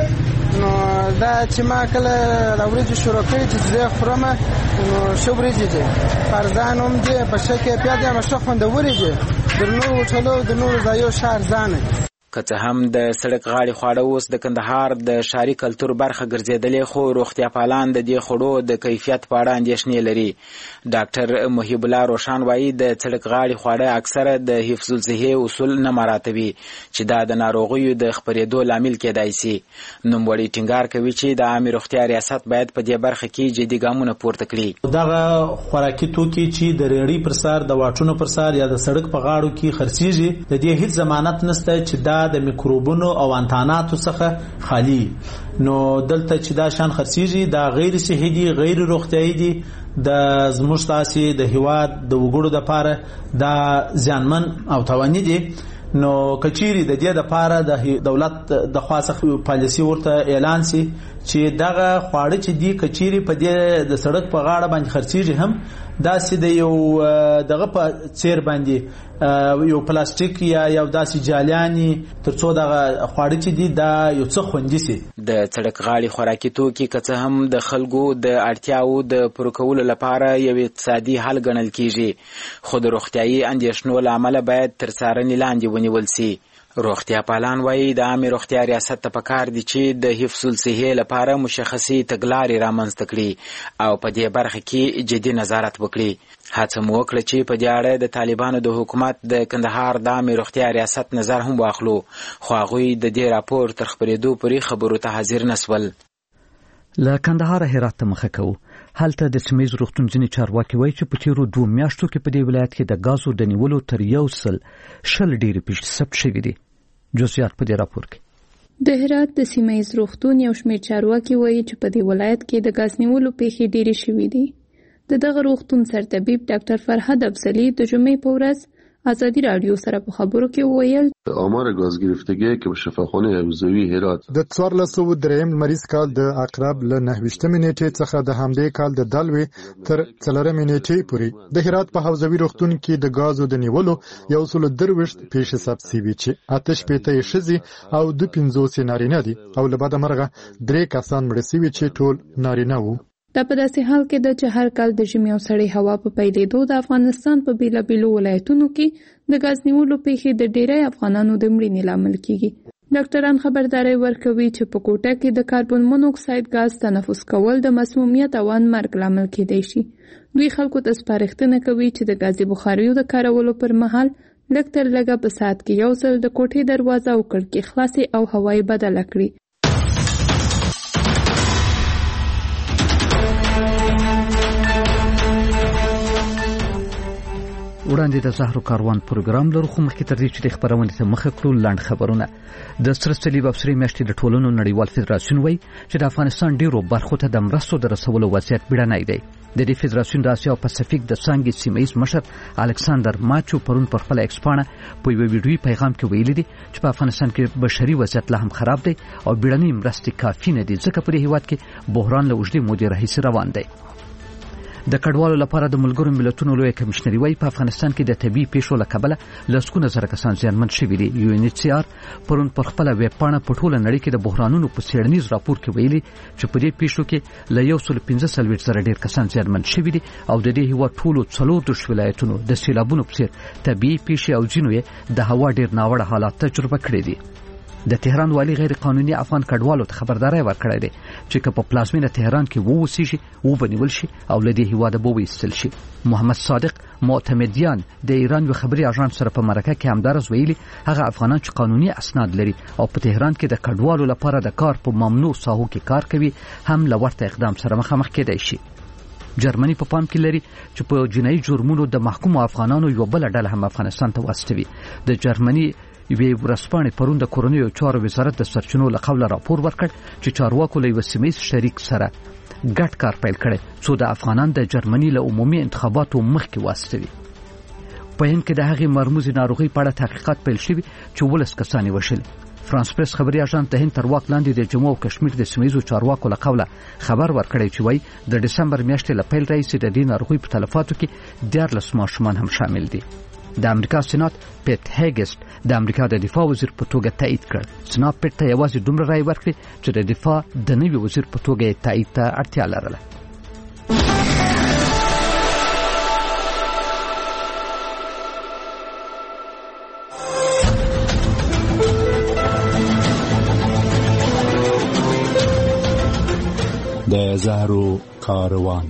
نو دا چې ما کله د وریجو شروع کړې چې زه خورم نو ښه وریجې دي ارزانه هم دي په ښه کیفیت دي ښه خوندورې دي د نورو هوټلو د نورو ځایو ښه ارزانه. که څه هم د سړک غاړې خواړه اوس د کندهار د ښاري کلتور برخه ګرځېدلې خو روغتیا پالان د دې خوړو د کیفیت په اړه اندېښنې لري. ډاکټر محیب الله روشان وایي د سړک غاړې خواړه اکثره د حفظ الصحې اصول نه مراعاتوي چې دا د ناروغیو د خپرېدو لامل کېدای شي. نوموړی ټینګار کوي چې د عامې روغتیا ریاست باید په دې برخه کې جدي ګامونه پورته کړي. دغه خوراکي توکي چې د ریړۍ پر سر د واټونو پر سر یا د سړک په غاړو کې خرڅېږي د دې هیڅ ضمانت نشته چې دا د میکروبونو او انتاناتو څخه خالی نو دلته چې دا شان خرڅېږي دا غیر صحي دي، غیر روغتیایي دي، د زموږ تاسې د هیواد د وګړو لپاره دا زیانمن او تاواني دي. نو کچيري د دې لپاره د دولت د خاصه پالیسي ورته اعلان سي چې دغه خواړه چې دي کچيري په دې د سړک په غاړه باندې خرڅېږي هم داسې د یو دغه په چیر باندې یو پلاستیک یا یو داسې جالیانی ترڅو دغه خواړه چې دي دا یو څه خوندي سي. د سړک غاړې خوراکي توکي که څه هم د خلکو د اړتیاو د پوره کولو لپاره یو اقتصادي حل ګڼل کیږي خو د روغتیایي اندېښنو له امله باید تر څارنې لاندې ونیول سي. روغتیا پالان وایي د عامې روغتیا ریاست ته پکار دي چې د حفظ الصحې لپاره مشخصې تګلارې رامنځته کړي او په دې برخه کې جدي نظارت وکړي. هڅه مو وکړه چې په دې اړه د طالبانو د حکومت د کندهار د عامې روغتیا ریاست نظر هم واخلو خو هغوی د دې راپور تر خپرېدو پورې خبرو ته حاضر نسول. له کندهار هرات ته مخه کوو. هلته د سیمه ییز روغتون ځینې چارواکي وایي چې په تیرو دوه میاشتو کې په دې ولایت کې د غازو د نیولو تر یو سل شل ډېرې پیښې ثبت شوې دي. جزئیات په دې راپور کې. د هرات د سیمه ییز روغتون یو شمېر چارواکي وایي چې په دې ولایت کې د غاز نیولو پیښې ډېرې شوې دي. د دغه روغتون سرطبیب ډاکټر فرهاد افضلی د جمعې په ورځ آزادی رادیو سره په خبرو کې وویل آمار گاز گرفتگی که به شفاخانه حوزوی هرات د څوارلس سوه دریم مریض کال د عقرب له نهویشتمې نیټې څخه د همدې کال د دلوي تر څلورمې نیټې پورې د هرات په حوزوي روغتون کې د غازو د نیولو یو سل درويشت پیښې ثبت شوې چې آتش پېته شزي او د پنځوس نارینه دي او له بعد مرغه درې کسان مړ شوي چې ټول نارینه وو. دا په داسې حال کې د چې هر کال د ژمي او سړې هوا په پیلېدو د افغانستان په بیلابیلو ولایتونو کې د غاز نیولو پیښې د ډېری افغانانو د مړینې لامل کیږي. ډاکټران خبرداري ورکوي چې په کوټه کې د کاربن مونوکساید غاز تنفس کول د مسمومیت او مرګ لامل کېدای شي. دوی خلکو ته سپارښتنه کوي چې د غازي بخاریو د کارولو پر مهال لږ تر لږه په ساعت کې یو ځل د کوټې دروازه او کړکۍ خلاصې او هوا یې بدله کړي. وړاندې د زهرو کاروان پروګرام لرو، خو مخکې تر دې چې د خبرونې ته مخه کړو لنډ خبرونه. د سره صلیب او سرې میاشتې د ټولنو نړیوال فدراسیون وایي چې د افغانستان ډیرو برخو ته د مرستو د رسولو وضعیت بیړنی دی. د دې فدراسیون د اسیا او پاسفیک د څانګې سیمه ییز مشر الکساندر ماچو پرون پر خپل ایکس پاڼه په یو ویډیویي پیغام کې ویلي دي چې په افغانستان کې بشري وضعیت لا هم خراب دی او بیړنۍ مرستې کافي نه دي، ځکه په دې هیواد کې بحران له اوږدې مودې راهیسې روان دی. د کډوالو لپاره د ملګرو ملتونو لوی کمشنري وايي په افغانستان کې د طبي پیښو له کبله لسګونه زره کسان زیانمن شوي دي. یو ان ایچ سی آر پرون پر خپل ویب پاڼه په ټوله نړۍ کې د بحرانونو په څېړنیز راپور کې ویلي چې په دې پیښو کې له یو سل پنځه څلوېښت زره ډېر کسان زیانمن شوي دي او د دې هیواد ټولو څلور دېرش ولایتونو د سیلابونو په څېر طبیعي پیښې او ځینو یې د هوا ډېر ناوړه حالات تجربه کړي دي. د تهران والی غیر قانوني افغان کډوالو ته خبرداري ورکړې ده چې په پلازمینه تهران کې ووسیږي او بنول شي او له دې هیواده به وېستل شي. محمد صادق معتمدیان د ایران یو خبري اژانس سره په مرکه کې همدارس ویلي هغه افغانان چې قانوني اسناد لري او په تهران کې د کډوالو لپاره د کار په ممنوع ساحو کې کار کوي هم له ورته اقدام سره مخامخ کېدای شي. جرمني په پام کې لري چې په جنایي جرمونو د محکوم افغانانو یو بل ډله هم افغانستان ته واستوي. د جرمني یوې ورځپاڼې پرون د کورنیو چارو وزارت د سرچینو له قوله راپور ورکړ چې چارواکو له یو سیمه‌ییز شریک سره ګډ کار پیل کړی څو د افغانان د جرمني له عمومي انتخاباتو مخکې واستوي. په هند کې د هغې مرموزې ناروغۍ په اړه تحقیقات پیل شوي چې ولس کسان یې وشل. فرانس پریس خبري اژانس د هند تر واک لاندې د جموں او کشمیر د سیمه‌ییزو چارواکو له قوله خبر ورکړی چې وایي د دسمبر میاشتې له پیل راهیسې د دې ناروغۍ په تلفاتو کې دیارلس ماشومان هم شامل دي. د امریکا سېنات پیټ هیګسټ د امریکا د دفاع وزیر په توګه تایید کړ. سېنات پیټ ته یوازې دومره رای ورکړي چې د دفاع د نوي وزیر په توګه تایید ته اړتیا لرله. د زهرو کاروان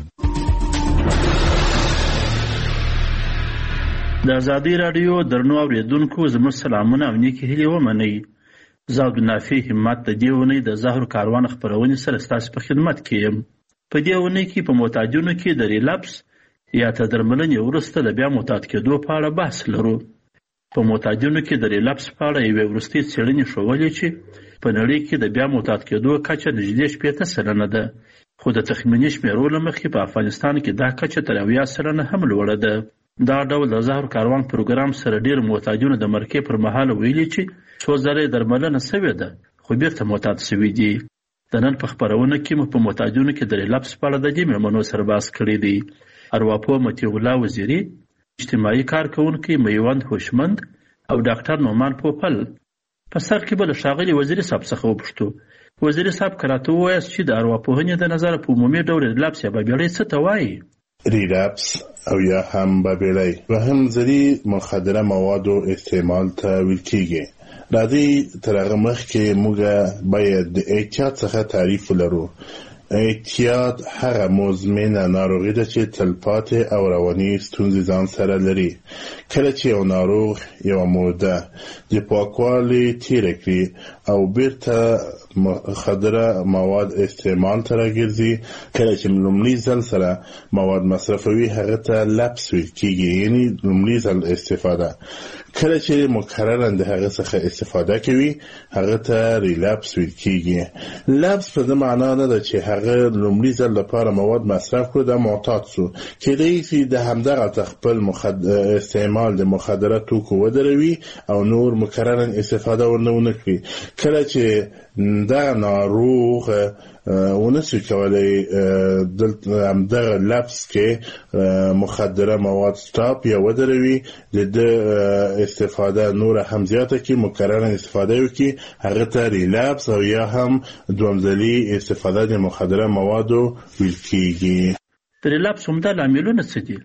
د ازادي رادیو درنو اوریدونکو زموږ سلامونه او نیکی هیلې ومنئ. زه عبدالنافع همت د دې اونۍ د زهرو کاروان خپرونې سره ستاسو په خدمت کې یم. په دې اونۍ کې په معتادینو کې د ریلپس یا تر درملنې وروسته د بیا معتاد کېدو په اړه بحث لرو. په معتادینو کې د ریلپس په اړه یوې وروستۍ څېړنې ښودلې چې په نړۍ کې د بیا معتاد کېدو کچه نږدې شپېته سلنه ده، خو د تخمیني شمېرو له مخې په افغانستان کې دا کچه تر اویا سلنه هم لوړه ده. دا ډول د زهرو کاروان پروګرام سره ډېر معتادینو د مرکې پر مهال ویلي چې څو ځله درملنه سوې ده خو بیرته معتاد سوي دي. د نن په خپرونه کې مو په معتادینو کې د ریلپس په اړه د دې مېلمنو سره بحث کړی دی. ارواپوه مطیع الله وزیري، اجتماعي کارکونکی میوند هوشمند او ډاکټر نومان پوپل. په سر کې به د ښاغلي وزیري صاحب څخه وپوښتو، وزیري صاحب که راته ووایاست چې د ارواپوهنې د نظره په عمومي ډول ریلپس یا بابېړۍ څه ته وایي؟ ریلپس او یا هم بابېړۍ وهم ضري مخدره موادو استعمال ته ویل کېږي. راځئ تر هغه مخکې موږ باید د احتیاط څخه تعریف ولرو. احتیاط هغه مزمنه ناروغي ده چې تلپاتې او رواني ستونزې ځان سره لري. کله چې یو ناروغ یوه موده د پاکوالي تېره کړي او بیرته مخدره مواد استعمال ته راګرځي، کله چې لومړي ځل سره مواد مصرفوي هغه ته لپس ویل کېږي، یعنې لومړي ځل استفاده. کله چې مکررا د هغه څخه استفاده کوي هغه ته ریلپس ویل کېږي. لپس په دې معنا نه ده چې هغه لومړي ځل لپاره مواد مصرف کړو دا معتاد سو، کېدای شي د همدغه خپل مخد... استعمال د مخدره توکو ودروي او نور مکررا استفاده ورنه ونه کړي. کله چې دا ناروغ ونسي کولای دلته همدغه لپس کې مخدره مواد ستاپ یا ودروي د استفاده نور هم زیاته کې مکررا استفاده وکړي، هغه ته ریلپس او یا هم دوامدلي استفاده د مخدره موادو ویل کېږي. د ریلپس همدا لاملونه څه دي؟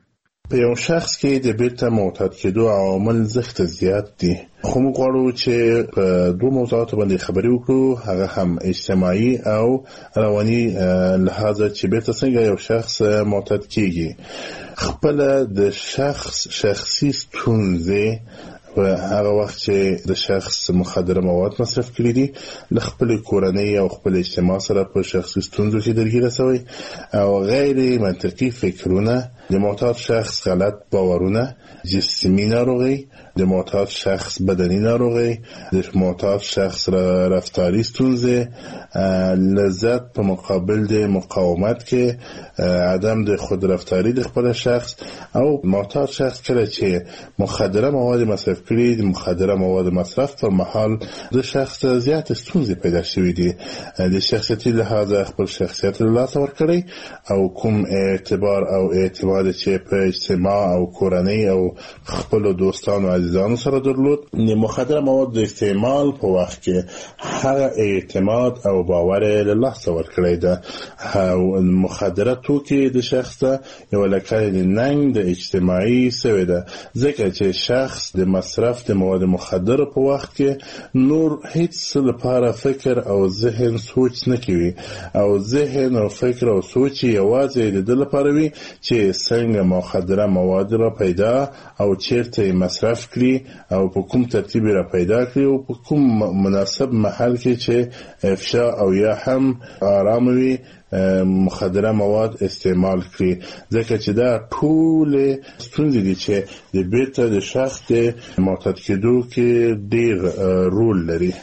په یو شخص کې د بیرته معتاد کېدو عوامل زښته زیات دي، خو موږ غواړو چې په دوه موضوعاتو باندې خبرې وکړو، هغه هم اجتماعي او رواني لحاظه چې بیرته څنګه یو شخص معتاد کېږي. خپله د شخص شخصي ستونزې و هغه وخت چې د شخص مخدره مواد مصرف کړي دي له خپل کورنۍ او خپل اجتماع سره په شخصي ستونزو کې درګیره شوی او غیر منطقي فکرونه، د معتاد شخص غلط باورونه، جسمي ناروغي، د معتاد شخص بدني ناروغي، د معتاد شخص رفتاري ستونزې، لذت په مقابل د مقاومت کې، عدم د خود رفتاری د خپل شخص او معتاد شخص کله چې مخدره مواد مصرف کړي، د مخدره مواد مصرف پر مهال د شخص زیات ستونزې پیدا شوې دي، د شخصیتي لحاظه خپل شخصیت له لاسه ورکړي او کوم اعتبار او اعتماد چې په اجتماع او کورنۍ او خپل دوستانو عزیزانو سره درلود، د مخدره مواد د استعمال په وخت کې هغه اعتماد او باور له لاسه ورکړي ده او مخدره توکي د شخص یو لکه د ننګ د اجتماعي سوی ده، ځکه چې شخص د مصرف د مواد مخدره په وخت کې نور هیڅ لپاره فکر او ذهن سوچ نه کوي او ذهن او فکر او سوچ یوازې د دې لپاره وي چې څنګه مخدره مواد را پیدا او چیرته مصرف کړي او په کوم ترتیب را پیدا کړي او په کوم مناسب محل کې چې افشا او یا هم آرام وي مخدره مواد استعمال کړي، ځکه چې دا ټول ستونزې دي چې د بیرته د شخص د معتاد کېدو کې ډېر رول لري.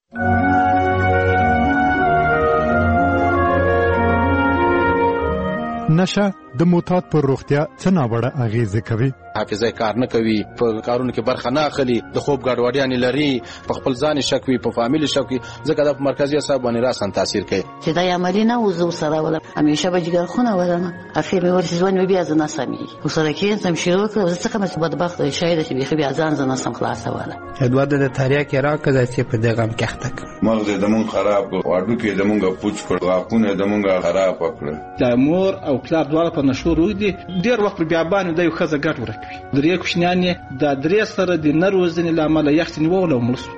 نشه د معتاد پر روغتیا څه ناوړه اغیزه کوي؟ حافظه کار نه کوي، په کارونو کې برخه نه اخلي، د خوب ګډوډیانې لري، په خپل ځان شک وي، په فامیل شک وي، ځکه دا په مرکزي اعصاب باندې راسن تاثیر کوي. چې دا عملی نه وزو سره ولا همیشه به جګر خونه ولنه اخر مې ورسې ځوان بیا ځنه سمي او سره کې سم شروع کړ، زه څنګه مې بدبخت وي شاید چې بیا بیا ځان ځنه سم خلاص ولا ادوار د تاریا کې راکړه چې په دغه غم کې اخته مغز د مون خراب واډو کې د مونږه پوچ کړ، غاپونه د مونږه خراب کړ. د مور او پلار دواړه په نشو روي دي، ډیر وخت بیا باندې د یو خزه ګټ ورکوي، درې کوشنیان د درې سره د نروزنې لامل یخت نیول او ملس.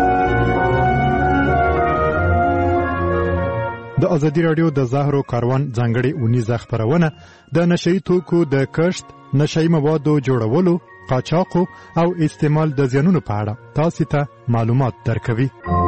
د ازادي رادیو د زهرو کاروان ځانګړي اونیزه خبرونه د نشئی توکو د کښت، نشئی موادو جوړولو، قاچاق او استعمال د زیانونو په اړه تاسو ته معلومات درکوي.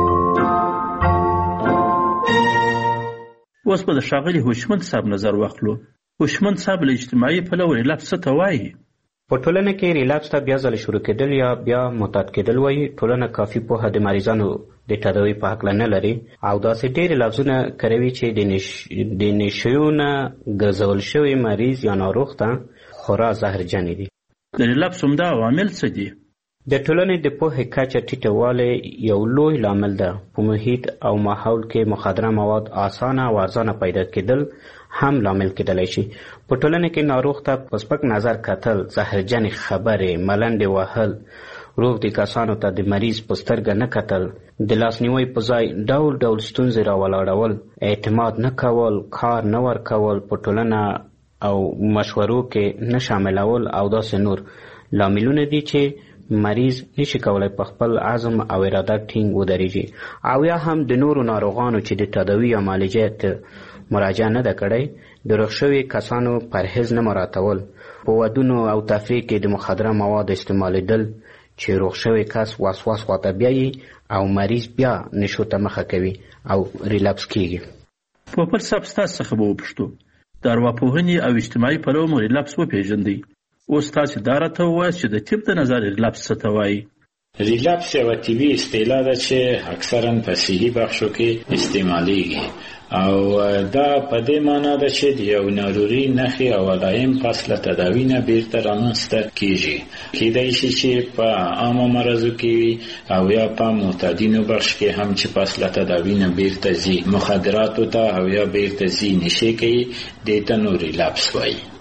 اوس په ښاغلي هوشمند صاحب نظر واخلو. هوشمند صاحب له اجتماعي پلوه ریلاپس څه ته وایي؟ په ټولنه کې ریلاپس ته بیا ځل شروع کېدل یا بیا معتاد کېدل وایي. ټولنه کافي پوهه د مریضانو د تداوي په حق نه لري او داسې ډېر لفظونه کاروي چې د نش... د نشو نه ګرځول شوی مریض یا ناروغ ته خورا زهرجن دي. د ریلاپس همدا عوامل څه دي؟ د ټولنې د پوهې کچه ټیټوالی یو لوی لامل ده. په محیط او ماحول کې مخدره مواد اسانه او ارزانه پیدا کېدل هم لامل کېدلی شي. په ټولنه کې ناروغ ته په سپک نظر کتل، زهرجنې خبرې، ملنډې وهل، روغ دي کسانو ته د مریض په سترګه نه کتل، د لاسنیوي په ځای ډول ډول ستونزې راولاړول، اعتماد نه کول، کار نه ورکول، په ټولنه او مشورو کې نه شاملول او داسې نور لاملونه دي چې مریض نشي کولای په خپل عزم او اراده ټینګ ودرېږي. او یا هم د نورو ناروغانو چې د تداوي یا معالجې ته مراجعه نه ده کړې، د روغ شوي کسانو پرهیز نه مراعاتول، په ودونو او تفریح کې د مخدره مواد استعمالیدل چې روغ شوی کس وسواس خواته بیایي او مریض بیا نشو ته مخه کوي او ریلاپس کیږي. په پر سب ستاسو څخه به وپوښتو د ارواپوهنې او اجتماعي پلوه مو ریلاپس وپېژندئ. اوس تاسو دا راته ووایاست چې د طب د نظر ریلاپس څه ته وایي؟ ریلاپس یوه طبي اصطلاح ده چې اکثرا په صحي بخشو کې استعمالیږي او دا په دې معنا ده چې د یو ناروغي نښې او علائم پس له تداوي نه بیرته رامنځته کیږي. کیدای شي چې په عامه مرضو کې وي او یا په معتادینو بخش کې هم چې پس له تداوي نه بیرته ځي مخدراتو ته او یا بیرته ځي نشې کوي، دې ته نو ریلاپس وایي.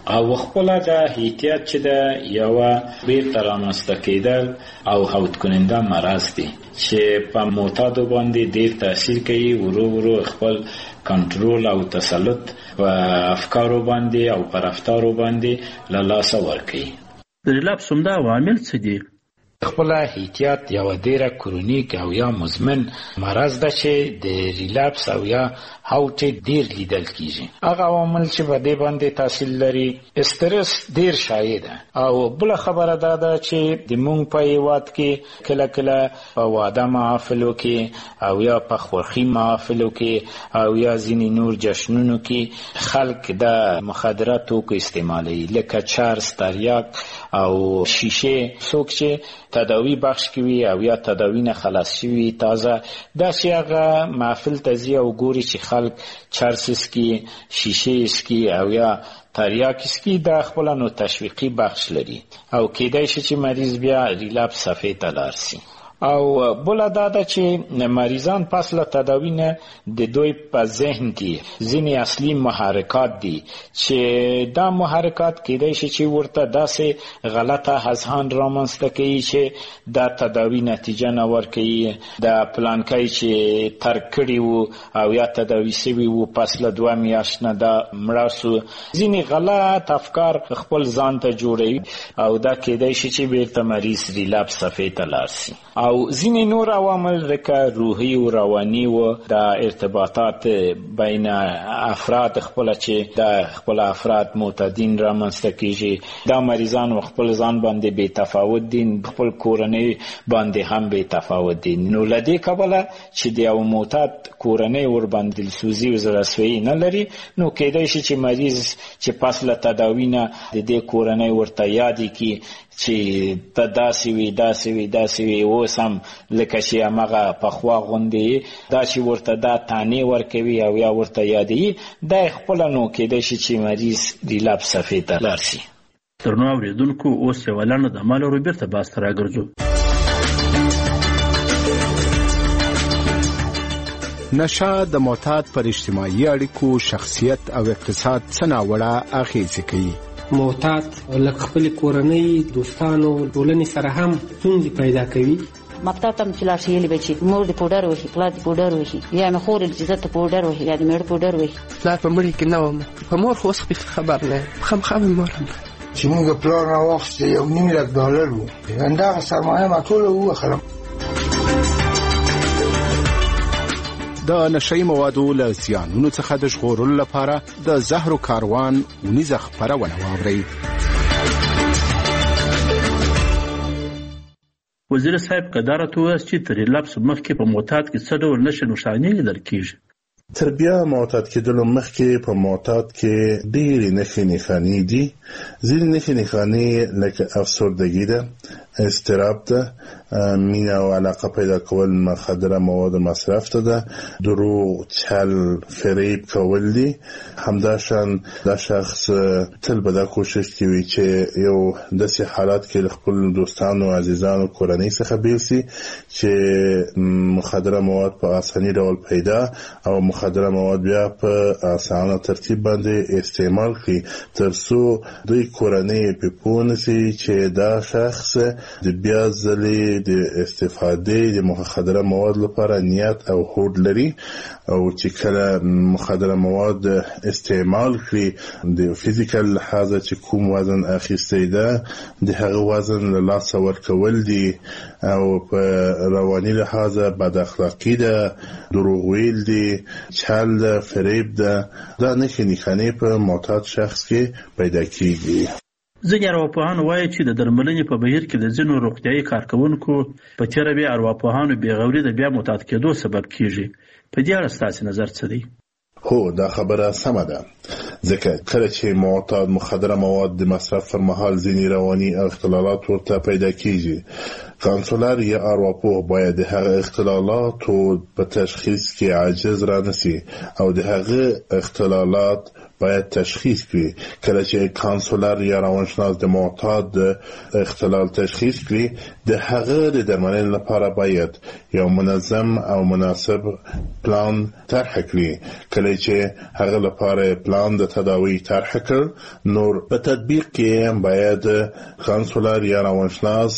او خپل د احتیاط چې د یو بیرته رامنځته کېدل او هوت کننده مرض دی چې په معتادو باندې ډیر تاثیر کوي، ورو ورو خپل کنټرول او تسلط په افکارو باندې او پر رفتارو باندې له لاسه ورکوي. د ریلاپس همدا عوامل څه دي؟ خپل احتیاط یو ډیره کرونیک او یا مزمن مرض ده چې د ریلاپس او یا هاوټ ډیر لیدل کیږي. هغه عوامل چې په دې باندې تاثیر لري، استرس ډیر شایع ده، او بل خبره ده ده چې د مونږ په هیواد کې کله کله په واده محافلو کې او یا په خوښي محافلو کې او یا ځینې نور جشنونو کې خلک د مخدره توکو استعمالوي، لکه چرس، تریاک او شیشه. څوک چې تداوی بخش کوي او یا تداوی نه خلاص شوی تازه دا چې هغه محفل ته ځي او ګوري چې خلک چرس اسکي، شیشه اسکي او یا تریاک اسکي، دا خپل نو تشویقي بخش لري او کېدای شي چې مریض بیا ریلاپس صفحې ته لاړ شي. او بل دا ده چې مریضان پس له تداوی نه د دوی په ذهن کې ځینې اصلي محرکات دي چې دا محرکات کېدای شي چې ورته داسې غلطه اذهان رامنځته کوي چې دا تداوی نتیجه نه ورکوي، د پلانکۍ چې ترک کړي وو او یا تداوی شوي وو پس له دوه میاشت نه دا مړه سو. ځینې غلط افکار خپل ځان ته جوړوي او دا کېدای شي چې بیرته مریض ریلاپس صفحې ته لاړ شي. او ځینې نور عوامل لکه روحي او رواني و د ارتباطات بین افراد خپل چې د خپل افراد معتادین رامنځته کیږي، دا مریضان خپل ځان باندې بې تفاوت دي، خپل کورنۍ باندې هم بې تفاوت دي. نو له دې کبله چې د یو معتاد کورنۍ ور باندې دلسوزي او زړهسوي نه لري، نو کېدای شي چې مریض چې پس له تداوی نه د دې کورنۍ ورته یادې کړي چې ته داسې وي داسې وي داسې وي، اوس هم لکه چې همغه پخوا غوندې دا چې ورته دا تانې ورکوي او یا ورته یادوي، دا خپله نو کېدای شي چې مریض ریلاپس صفحې ته لاړ شي. درنو اورېدونکو، اوس یوه لنډه د مال ورو بیرته باز ته راګرځو. نشه د معتاد پر اجتماعي اړیکو، شخصیت او اقتصاد څه ناوړه اغېزې کوي. معتاد لکه خپل کورنۍ، دوستانو، ټولنې سره هم ستونزې پیدا کوي. مکتب ته چې لاړ شي یې به چې مور دې پوډر وهي، پلار دې پوډر وهي، یا مې خور چې زه ته پوډر وهي یا دې مېړه پوډر وهي. پلار په مړي کې نه وم، په مور خو اوس خبر نه یم، خامخا مې مور هم چې موږ پلار راواخیسته یو نیم لک ډالر و، همدغه سرمایه ما ټوله ووهله. د نشئی موادو له زیانونو څخه د ژغورلو لپاره د زهرو کاروان ونیزه خپرونه واورئ. وزیر صاحب که دا راته ووایاست چې تر ریلاپس مخکې په معتاد کې څه ډول نښې نښانې لیدل کېږي؟ تر بیا معتاد کېدلو مخکې په معتاد کې ډېرې نښې نښانې دي. ځینې نښې نښانې لکه افسردګي ده، اضطراب ده، مینه او علاقه پیدا کول مخدره مواد مصرف ته ده، دروغ، چل، فریب کول دي. همداشان دا شخص تل به دا کوشش کوي چې یو داسې حالات کې خپل دوستانو، عزیزانو، کورنۍ څخه بیل سي چې مخدره مواد په اساني ډول پیدا او مخدره مواد بیا په اسانه ترتیب باندې استعمال کړي، ترڅو دوی کورنۍ په پوه نشي چې دا شخص د بیا ځلې د استفادې د مخدره مواد لپاره نیت او هوډ لري، او چې کله مخدره مواد استعمال کړي د فزیکل لحاظه چې کوم وزن اخیستی ده د هغه وزن له لاسه ورکول دي، او په رواني لحاظه بد اخلاقي ده، دروغ ویل دي، چل ده، فریب ده. دا نښې نښانې په معتاد شخص کې پیدا کیږي. ځینې ارواپوهان وایي چې د درملنې په بهیر کې د ځینو روغتیایي کارکوونکو په تېره بیا ارواپوهانو بېغوري د بیا معتاد کېدو سبب کیږي. په دې اړه ستاسې نظر څه دی؟ هو، دا خبره سمه ده، ځکه کله چې معتاد مخدره مواد د مصرف پر مهال ځینې رواني او اختلالات ورته پیدا کیږي، کانسولر یا ارواپوه باید د هغه اختلالاتو په تشخیص کې عاجز را نسی او د هغه اختلالات باید تشخیص کړي. کله چې کانسولر یا روانشناس د معتاد اختلال تشخیص کړي د هغه د درملنې لپاره باید یو منظم او مناسب پلان طرح کړي. کله چې هغه لپاره پلان د تداوی طرح کړ نور په تطبیق کې باید کانسولر یا روانشناس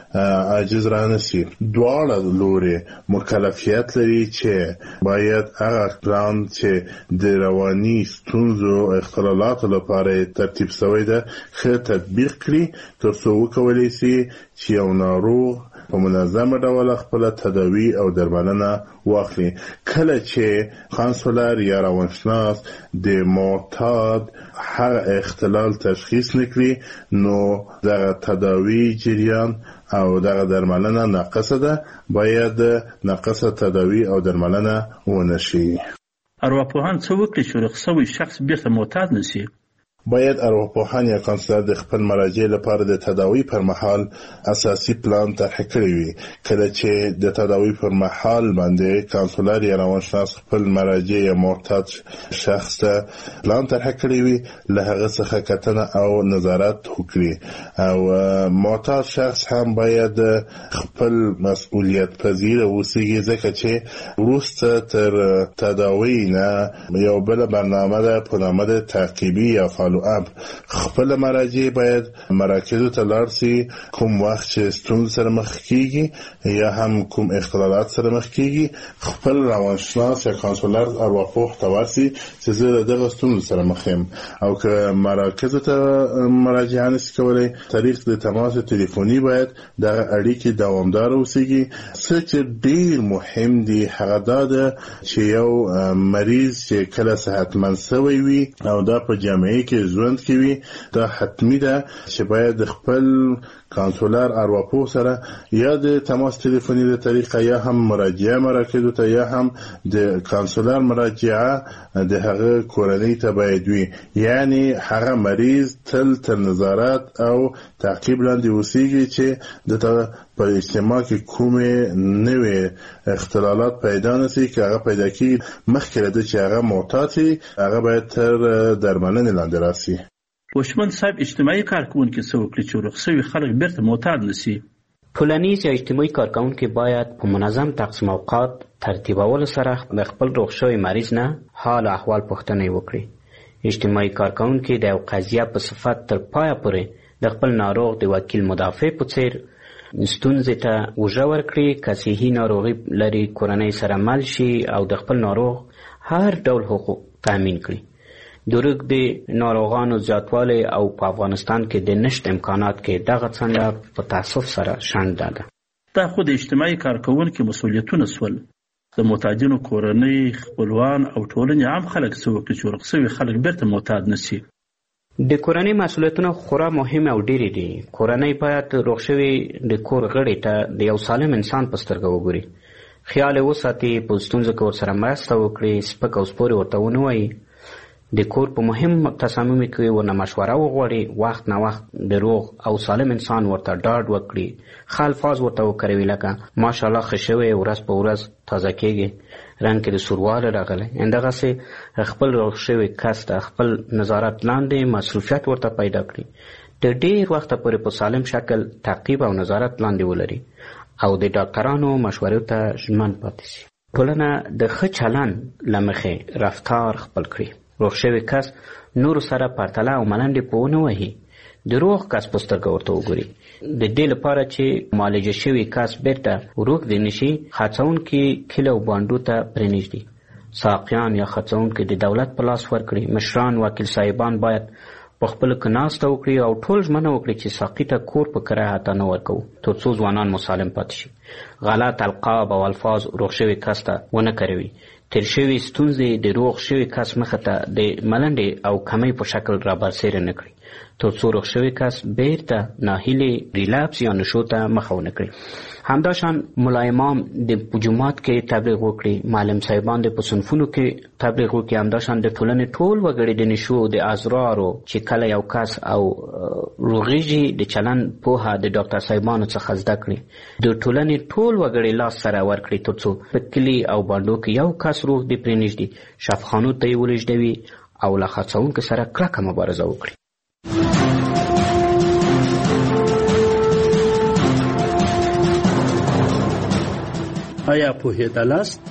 عاجز رانسی. دواړه لوري مکلفیت لري چې باید هغه پلان چې د رواني ستونزو اختلالاتو لپاره ترتیب شوی ده ښه تطبیق کړي تر څو وکولی شي چې یو ناروغ په منظمه ډول خپل تداوی او درملنه واخلي. کله چې کانسولر یا روانشناس د معتاد هغه اختلال تشخیص نکړي نو دغه تداوی جریان او دغه درملنه ناقصه ده، باید ناقصه تداوی او درملنه ونشي. ارواپوهان څه وکړي چې روغ شوی شخص بیرته معتاد نشي؟ باید ارواپوهان یا کانسولر د خپل مراجع لپاره د تداوی پر مهال اساسي پلان طرح کړی وي. کله چې د تداوی پر مهال باندې کانسولر یا روانشناس خپل مراجع یا معتاد شخص ته پلان طرح کړی وي له هغه څخه کتنه او نظارت وکړي او معتاد شخص هم باید خپل مسؤلیت پذیر اوسیږي ځکه چې وروسته تر تداوی نه یو بل برنامه ده په نامه د تعقیبي یا فالو اب. خپل مراجع باید مراکزو ته لاړ شي کوم وخت چې ستونزې سره مخ کیږي یا هم کوم اختلالات سره مخ کیږي. خپل روانشناس یا کانسولر ارواپوه ته ورسي چې زه دغه ستونزې سره مخ یم او که مراکزو ته مراجعه نشي کولی طریق د تماس تلیفوني باید دغه اړیکې دوامدار اوسیږي. څه چې ډیر مهم دی هغه دا ده چې یو مریض چې کله صحتمند شوی وي او دا په جامعه کې ژوند کوي دا حتمی ده چې باید خپل کانسولر ارواپوه سره یا د تماس تلیفوني له طریقه یا هم مراجعه مراکزو ته یا هم د کانسولر مراجعه د هغه کورنۍ ته باید وي. یعنی هغه مریض تل تر نظارت او تعقیب لاندې اوسیږي چې د په اجتماع کې کومې نوې اختلالات پیدا نشي. که هغه پیدا کیږي مخکې له دې چې هغه معتاد شي هغه باید تر درملنې لاندې راسي. وشمن صاحب اجتماعي کارکونکي څه وکړي چې روغ شوي خلک بیرته معتاد نشي؟ ټولنیز یا اجتماعي کارکونکي باید په منظم تقسیم اوقات ترتیبولو سره د خپل روغ شوي مریض نه حال او احوال پوښتنه وکړي. اجتماعي کارکونکي د یو قضیه په صفت تر پایه پورې د خپل ناروغ د وکیل مدافع په څیر ستونزې ته اوږه ورکړي. که صحي ناروغي لري کورنۍ سره مل شي او د خپل ناروغ هر ډول حقوق تامین کړي. د روغ د ناروغانو زیاتوالی او په افغانستان کې د نشت امکانات کې دغه څنګه په تاسف سره شنډه ده. دا خو د اجتماعي کارکونکو مسؤلیتونه سول. د معتادینو کورنۍ، خپلوان او ټولنې عام خلک څه وکړي چې روغ شوي خلک بیرته معتاد نشي؟ د کورنۍ مسؤلیتونه خورا مهم او ډېرې دي. کورنۍ باید روغ شوي د کور غړي ته د یو سالم انسان په سترګه وګوري، خیال یې وساتي، په ستونزو کې ورسره مرسته وکړي، سپک او سپورې ورته ونه وایي، د کور په مهم تصامیمو کې ورنه مشوره وغواړي، وخت نه وخت د روغ او سالم انسان ورته ډاډ وکړي، ښه الفاظ ورته وکاروي لکه ماشاءالله ښه شوی، ورځ په ورځ تازه کېږي، رنګ کې د سوروالی راغلی. همدغسې خپل روغ شوي کس ته خپل نظارت لاندې مصروفیت ورته پیدا کړي، د ډېر وخته پورې په سالم شکل تعقیب او نظارت لاندې ولري او د ډاکټرانو مشورو ته ژمن پاتې شي. ټولنه د ښه چلند له مخې رفتار خپل کړي. روغ شوی کس نورو سره پرتله او ملنډې په ونه وهي، د روغ کس په سترګه ورته وګوري. د دې لپاره چې معالجه شوي کس بیرته روغ دی نشي، هڅونکي کلي او بانډو ته پرېنږدي، ساقیان یا هڅونکي د دولت په لاس ورکړي. مشران وکیل صاحبان باید په خپلو کې ناسته وکړي او ټول ژمنه وکړي چې ساقي ته کور په کرایه حتی نه ورکوو تر څو ځوانان مسالم پاتې شي. غلط القاب او الفاظ روغ شوي کس ته ونه کاروي. تیر شوي ستونزې د روغ شوي کس مخه ته د ملنډې او کمۍ په شکل رابرسېره نه کړي تر څو روغ شوي کس بیرته ناهیلې ریلاپس یا نشو ته مخه ونه کړي. همداشان ملا امام د جومات کې تبلیغ وکړي، معلم صاحبان د په صنفونو کې تبلیغ وکړي. همداشان د ټولنې ټول وګړي د نشو د ازرارو چې کله یو کس او روغېږي د چلند پوهه د ډاکټر صاحبانو څخه زده کړي. د ټولنې ټول وګړي لاس سره ورکړي تر څو په کلي او بانډو کې یو کس روغ دی پرېنږدي، شفاخانو ته یې ولېږدوي او له خرڅونکو سره کلکه مبارزه وکړي. آیا پوهېدلاست؟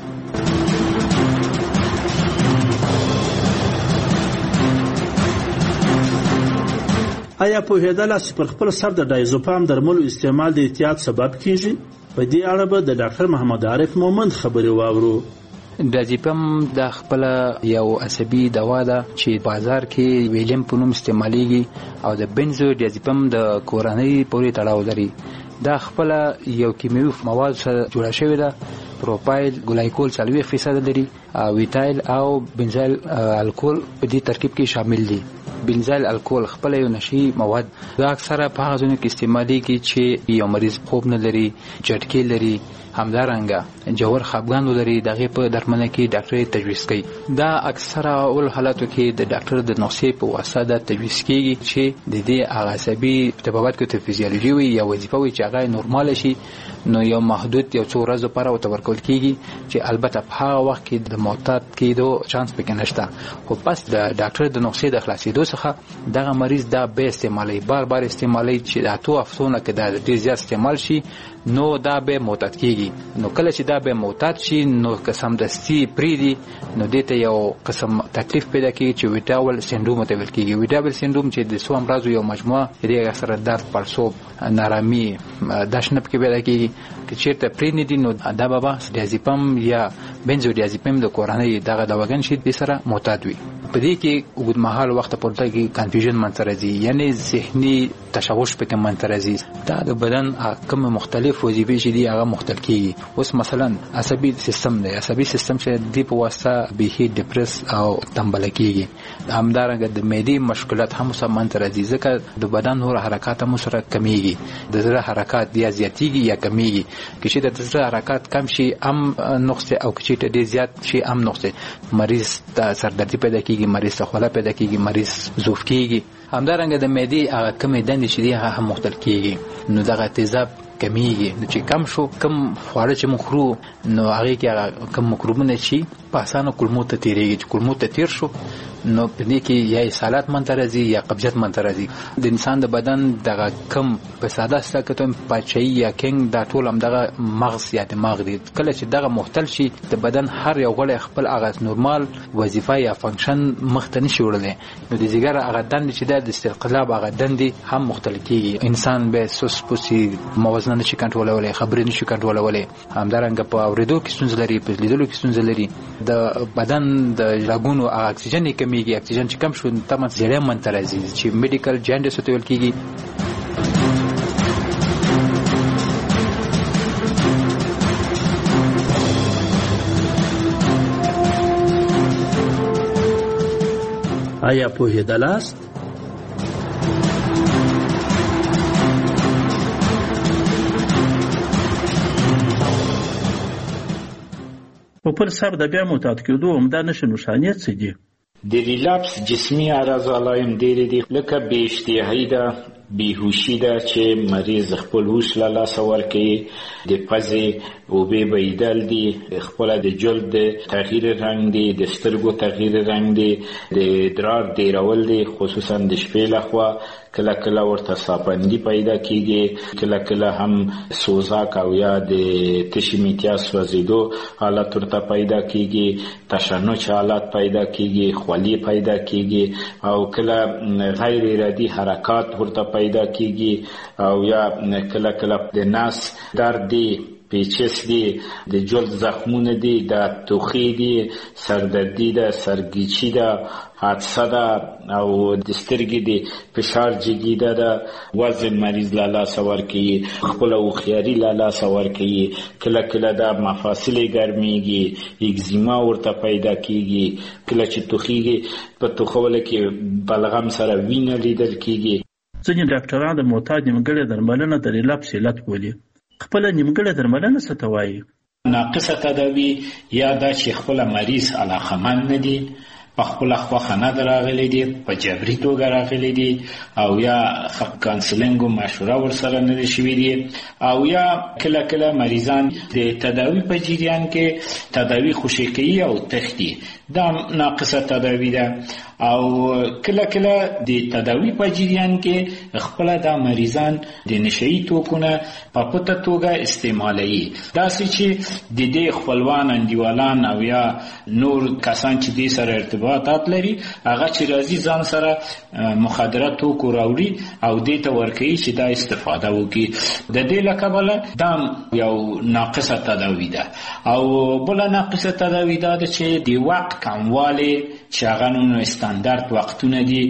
آیا پوهېدلاست چې پر خپل سر د ډایزوپام درملو استعمال د احتیاط سبب کیږي؟ په دې اړه به د ډاکټر محمد عارف مومند خبرې واورو. ډایزوپام د خپل یو عصبي دوا ده چې بازار کې ویلیم په نوم استعمالېږي او د بنزو ډایزوپام د کورنۍ پورې تړاو لري. دا خپل یو کیمیاوي مواد سره جوړه شوې ده. پروپایل ګلایکول څلوېښت فیصد لري او ویتایل او بنزایل الکول په دې ترکیب کې شامل دي. بنزایل الکول خپل یو نشي مواد دا اکثره په هغه ځایونو کې استعمالېږي چې یو مریض خوب نه لري، جټکې لري، همدارنګه جوړ خپګان لري. دغه په درملنه کې ډاکټر تجویز کوي. دا اکثره اول حالاتو کې د ډاکټر د نسخې په واسطه د تجویز کیږي چې د دې عصبي طبابت کې د فزیولوژي وي یا وظیفه وي چې هغه نورمال شي. نو یو محدود یو څو ورځې لپاره ورته ورکول کیږي چې البته په هغه وخت کې د معتاد کېدو چانس پکې نشته. خو پس د ډاکټر د نسخې د خلاصېدو څخه دغه مریض دا به استعمالي بار بار استعمالي چې د اتو هفتونه کې دا ډېر زیات استعمال شي نو دا به معتاد کیږي. نو کله چې دا به معتاد شي نو قسم دستی پریدي نو دته یو قسم تکلیف پیدا کیږي چې ویټاول سندروم ته ویل کیږي. ویټاول سندروم چې د سو امراضو یو مجموعه دی سره درد، پړسوب، نارامي، داشنب کې پیدا کیږي. که چیرته پرې دي نو دا به ډایزوپام یا بنزو ډایزوپام د کورنۍ دغه دواګان شي د سره معتاد وي. په دې کې اوږدمهاله وخت پورته کې کنفیوژن منځ راځي، یعنی ذهني تشوش پکې منځ راځي. دا د بدن کوم مختلف وظیفې چې دي هغه مختلف کیږي. اوس مثلا عصبي سیستم دی، عصبي سیستم چې د په واسطه به ډیپریس او تنبل کیږي. همدارنګه د معدې مشکلات هم سره منځ راځي ځکه د بدن نور حرکات هم سره کمیږي. د زړه حرکات یا زیاتیږي یا کمیږي. که چې د زړه حرکات کم شي هم نقص او که چې ډېر زیات شي هم نقص. مریض ته سردردي پیدا کیږي، مریض ته خوله پیدا کیږي، مریض ضعف کیږي. همدارنګه د معدې هغه کمې دندې چې دي هغه هم مختل کیږي. نو دغه تیزاب کمیږي. نو چې کم شو کم خواړه چې موږ خورو نو هغې کې هغه کم مکروبونه چې په اسانه کولمو ته تېرېږي. چې کولمو ته تېر شو نو په دې کې یا اسهالات منځته راځي یا قبضیت منځته راځي. د انسان د بدن دغه کم په ساده اصطلاح کې ته پاچایي یا کنګ دا ټول همدغه مغز یا دماغ دی. کله چې دغه مختل شي د بدن هر یو غړی خپل هغه نورمال وظیفه یا فنکشن مخته نشي وړلی نو د ځیګر هغه دندې چې ده د استقلاب هغه دندې هم مختلف کېږي. انسان به سوس پوسي، موازنه نشي کنټرولولی، خبرې نشي کنټرولولی. همدارنګه په اورېدو کې ستونزه لري، په لیدلو کې ستونزه لري. د بدن د رګونو هغه اکسیجن یې کمیږي. اکسیجن چې کم شو تمه زیړی منځته راځي چې میډیکل جانډس ورته ویل کېږي. آیا پوهېدلاست؟ په پر سر د بیا معتاد کېدو عمده نښې نښانې څه دي؟ د ریلاپس جسمي اعراض علایم ډېرې دي لکه بې اشتهایي ده، بیهوشي ده چې مریض خپل هوش له لاسه ورکوي، د پزې اوبې بهیدل دي، خپله د جلد د تغییر رنګ دی، د سترګو تغییر رنګ دی، د ادرار ډیرول دی خصوصا د شپې لخوا. کله کله ورته ساپندي پیدا کیږي، کله کله هم سوزاک او یا د تشې میتیا سوځېدو حالت ورته پیدا کیږي، تشنج حالت پیدا کیږي، خولي پیدا کیږي او کله غیر ارادي حرکات ورته پیدا کیږي او یا کله کله د نس درد دی، پیچس دی، د جلد زخمونه دی، د توخی دی، سردردی ده، سرگیچی ده، حادثه ده او د سترګې د فشار جګیده ده. وزن مریض له لاسه ورکوي، خپله هوښیاري له لاسه ورکوي، کله کله د مفاصلې ګرمیږي، اگزیما ورته پیدا کیږي، کله چې توخیږي په توخولو کې بلغم سره وینه لیدل کیږي. ځینې ډاکټران د معتاد نیمګړې درملنه د ریلاپس علت بولي. خپله نیمګړې درملنه څه ته وایي؟ ناقصه تداوي یا دا چې خپله مریض علاقمند نه دي، په خپله خوښه نه ده راغلی دي، په جبري توګه راغلی دي او یا کانسلینګ او مشوره ورسره نه دي شوي دي او یا کله کله مریضان د تداوي په جریان کې تداوي خوشې کوي او تښتي. دا ناقصه تداوي ده. او کله کله د تداوی په جریان کې خپل د مریضان د نشئی توکونه په پټه توګه استعمالوي. داسې چې د دې خپلوان انډیوالان او یا نور کسان چې د سره ارتباطات لري هغه چې راځي ځان سره مخدره توکو راوړي او دې ته ورکوي چې دا استفاده وکړي. د دې له کبله دا یو ناقصه تداوی ده. او بل ناقصه تداوی ده چې د وخت کموالی چې هغه نو استاندارد وختونه دي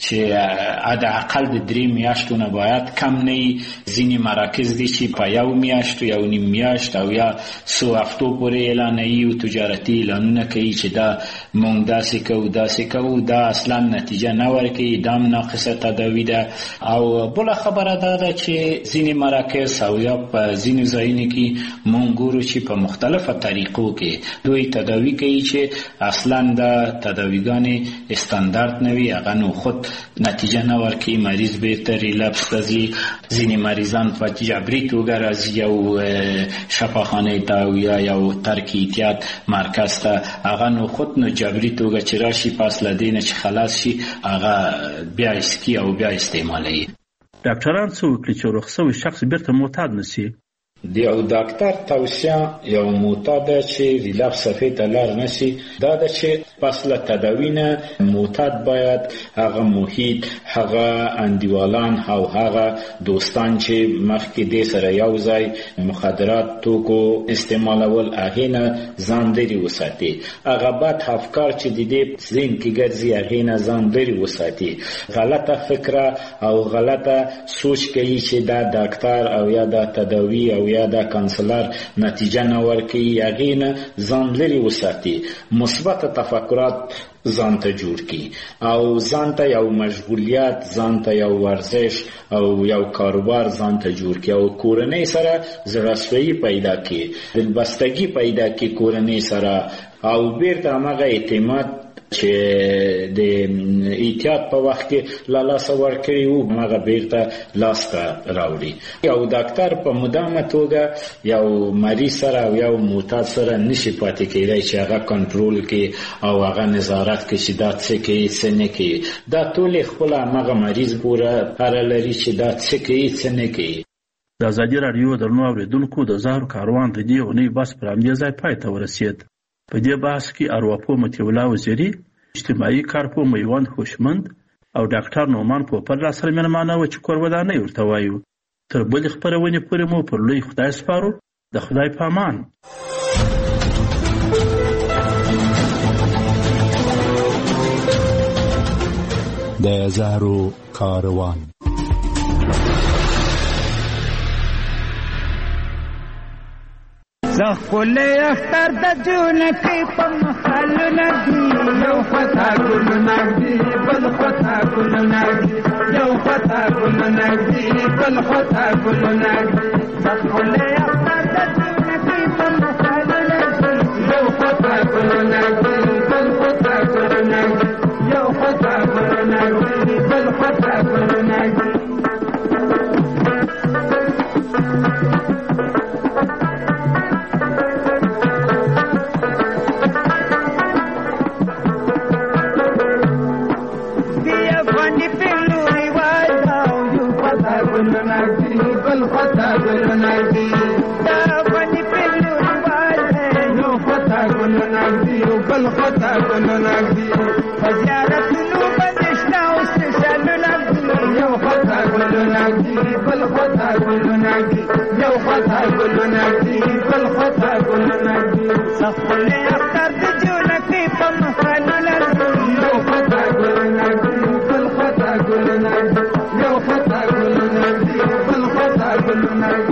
چې حداقل د درې میاشتو نه باید کم نه وي. ځینې مراکز دي چې په یو میاشت یا نیم میاشت او یا څو هفتو پورې اعلانوي او تجارتي اعلانونه کوي چې دا مونږ داسې کوو داسې کوو، دا اصلا نتیجه نه ورکوي. دا هم ناقصه تداوی ده. او بله خبره دا ده چې ځینې مراکز او یا په ځینې ځایونو کې مونږ ګورو چې په مختلفه طریقو کې دوی تداوی کوي چې اصلا دا تداویګانې استاندارد نه وي، هغه نو خود نتیجه نه ورکوي. مریض بیرته ریلپس ته ځي. ځینې مریضان په جبري توګه راځي یو شفاخانې ته او یا یو ترک احتیاط مرکز ته، هغه نو خود نو جبري توګه چې راشي پس له دې نه چې خلاص شي هغه بیا اسکي او بیا استعمالوي. ډاکټران څه وکړي چې روغ شوی شخص بیرته معتاد نشي؟ د یو ډاکټر توصیه یو معتاد چې ریلپس صفحې ته لاړ نشي دا ده چې پس له تداوی نه معتاد باید هغه محیط، هغه انډیوالان او هغه دوستان چې مخکې دې سره یو ځای مخدرات توکو استعمالول هغې نه ځان لرې وساتي. هغه بد افکار چې د دې ذهن کې ګرځي هغې نه ځان لرې وساتي. غلطه فکره او غلطه سوچ کوي چې دا ډاکټر او یا دا تداوی او یا دا کانسلر نتیجه نه ورکوي، هغې نه ځان لرې وساتي. مثبت تفکرات ځان ته جوړ کړي او ځان ته یو مشغولیت، ځان ته یو ورزش او یو کاروبار ځان ته جوړ کړي او کورنۍ سره زړهسویي پیدا کړي، دلبستګي پیدا کړي کورنۍ سره او بیرته هماغه اعتماد چې د احتیاط په وخت کې لا لاسه ورکړي وو هغه بیرته لاس ته راوړي. یو ډاکټر په مدامه توګه یو مریض سره او یو معتاد سره نشي پاتې کېدای چې هغه کنټرول کړي او هغه نظارت کړي چې دا څه کوي څه نه کوي. دا ټول خپل هغه مریض پوره اړه لري چې دا څه کوي څه نه کوي. د ازادي راډیو درنو اوریدونکو د زهرو کاروان د دې اونۍ بحث پر همدې ځای پای ته ورسېد. په دې بحث کې ارواپوه مطیع الله وزیري، اجتماعي کارپوه میوند هوشمند او ډاکټر نعمان پوپل راسره مېلمانه وو چې کورودانۍ ورته وایو. تر بلې خپرونې پورې مو پر لوی خدای سپارو. د خدای په امان. د زهرو کاروان. زخل اختر د جون کی په مخال لګي یو خطا ګل نګي بل خطا ګل نګي یو خطا ګل نګي بل خطا ګل نګي زخل اختر د جون کی په مخال لګي یو خطا ګل نګي بل خطا ګل نګي یو خطا ګل نګي بل خطا ګل نګي خطا ګل نګي فزيارت نو بندشنا او سپیشل نګي یو خطا ګل نګي بل خطا ګل نګي یو خطا ګل نګي بل خطا ګل نګي سفل اختر د جون کې په مخال لګي یو خطا ګل نګي بل خطا ګل نګي یو خطا ګل نګي بل خطا ګل نګي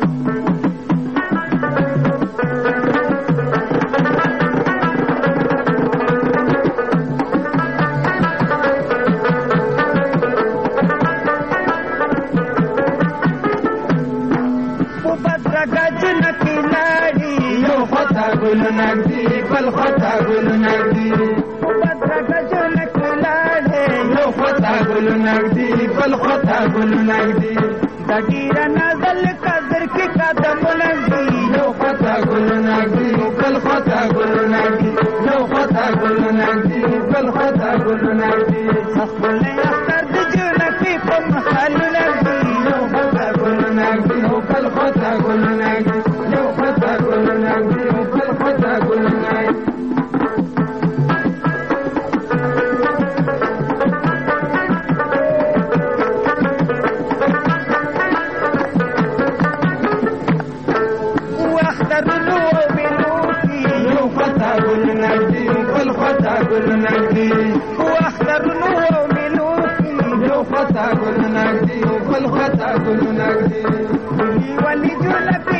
ګل نګي بل خطا ګل نګي وبدرګ جون کلاله یو خطا ګل نګي بل خطا ګل نګي دګیر نازل قدر کی قدم نګي یو خطا ګل نګي بل خطا ګل نګي یو خطا ګل نګي بل خطا ګلونه دي خپل اختر د جنکې په مخالونه دي یو خطا ګلونه دي او بل خطا ګلونه دي یو خطا ګلونه دي او بل خطا ګلونه دي واخترنو وملوكي لو خطا كل نجدي وكل خطا كل نجدي ولي ولي جلك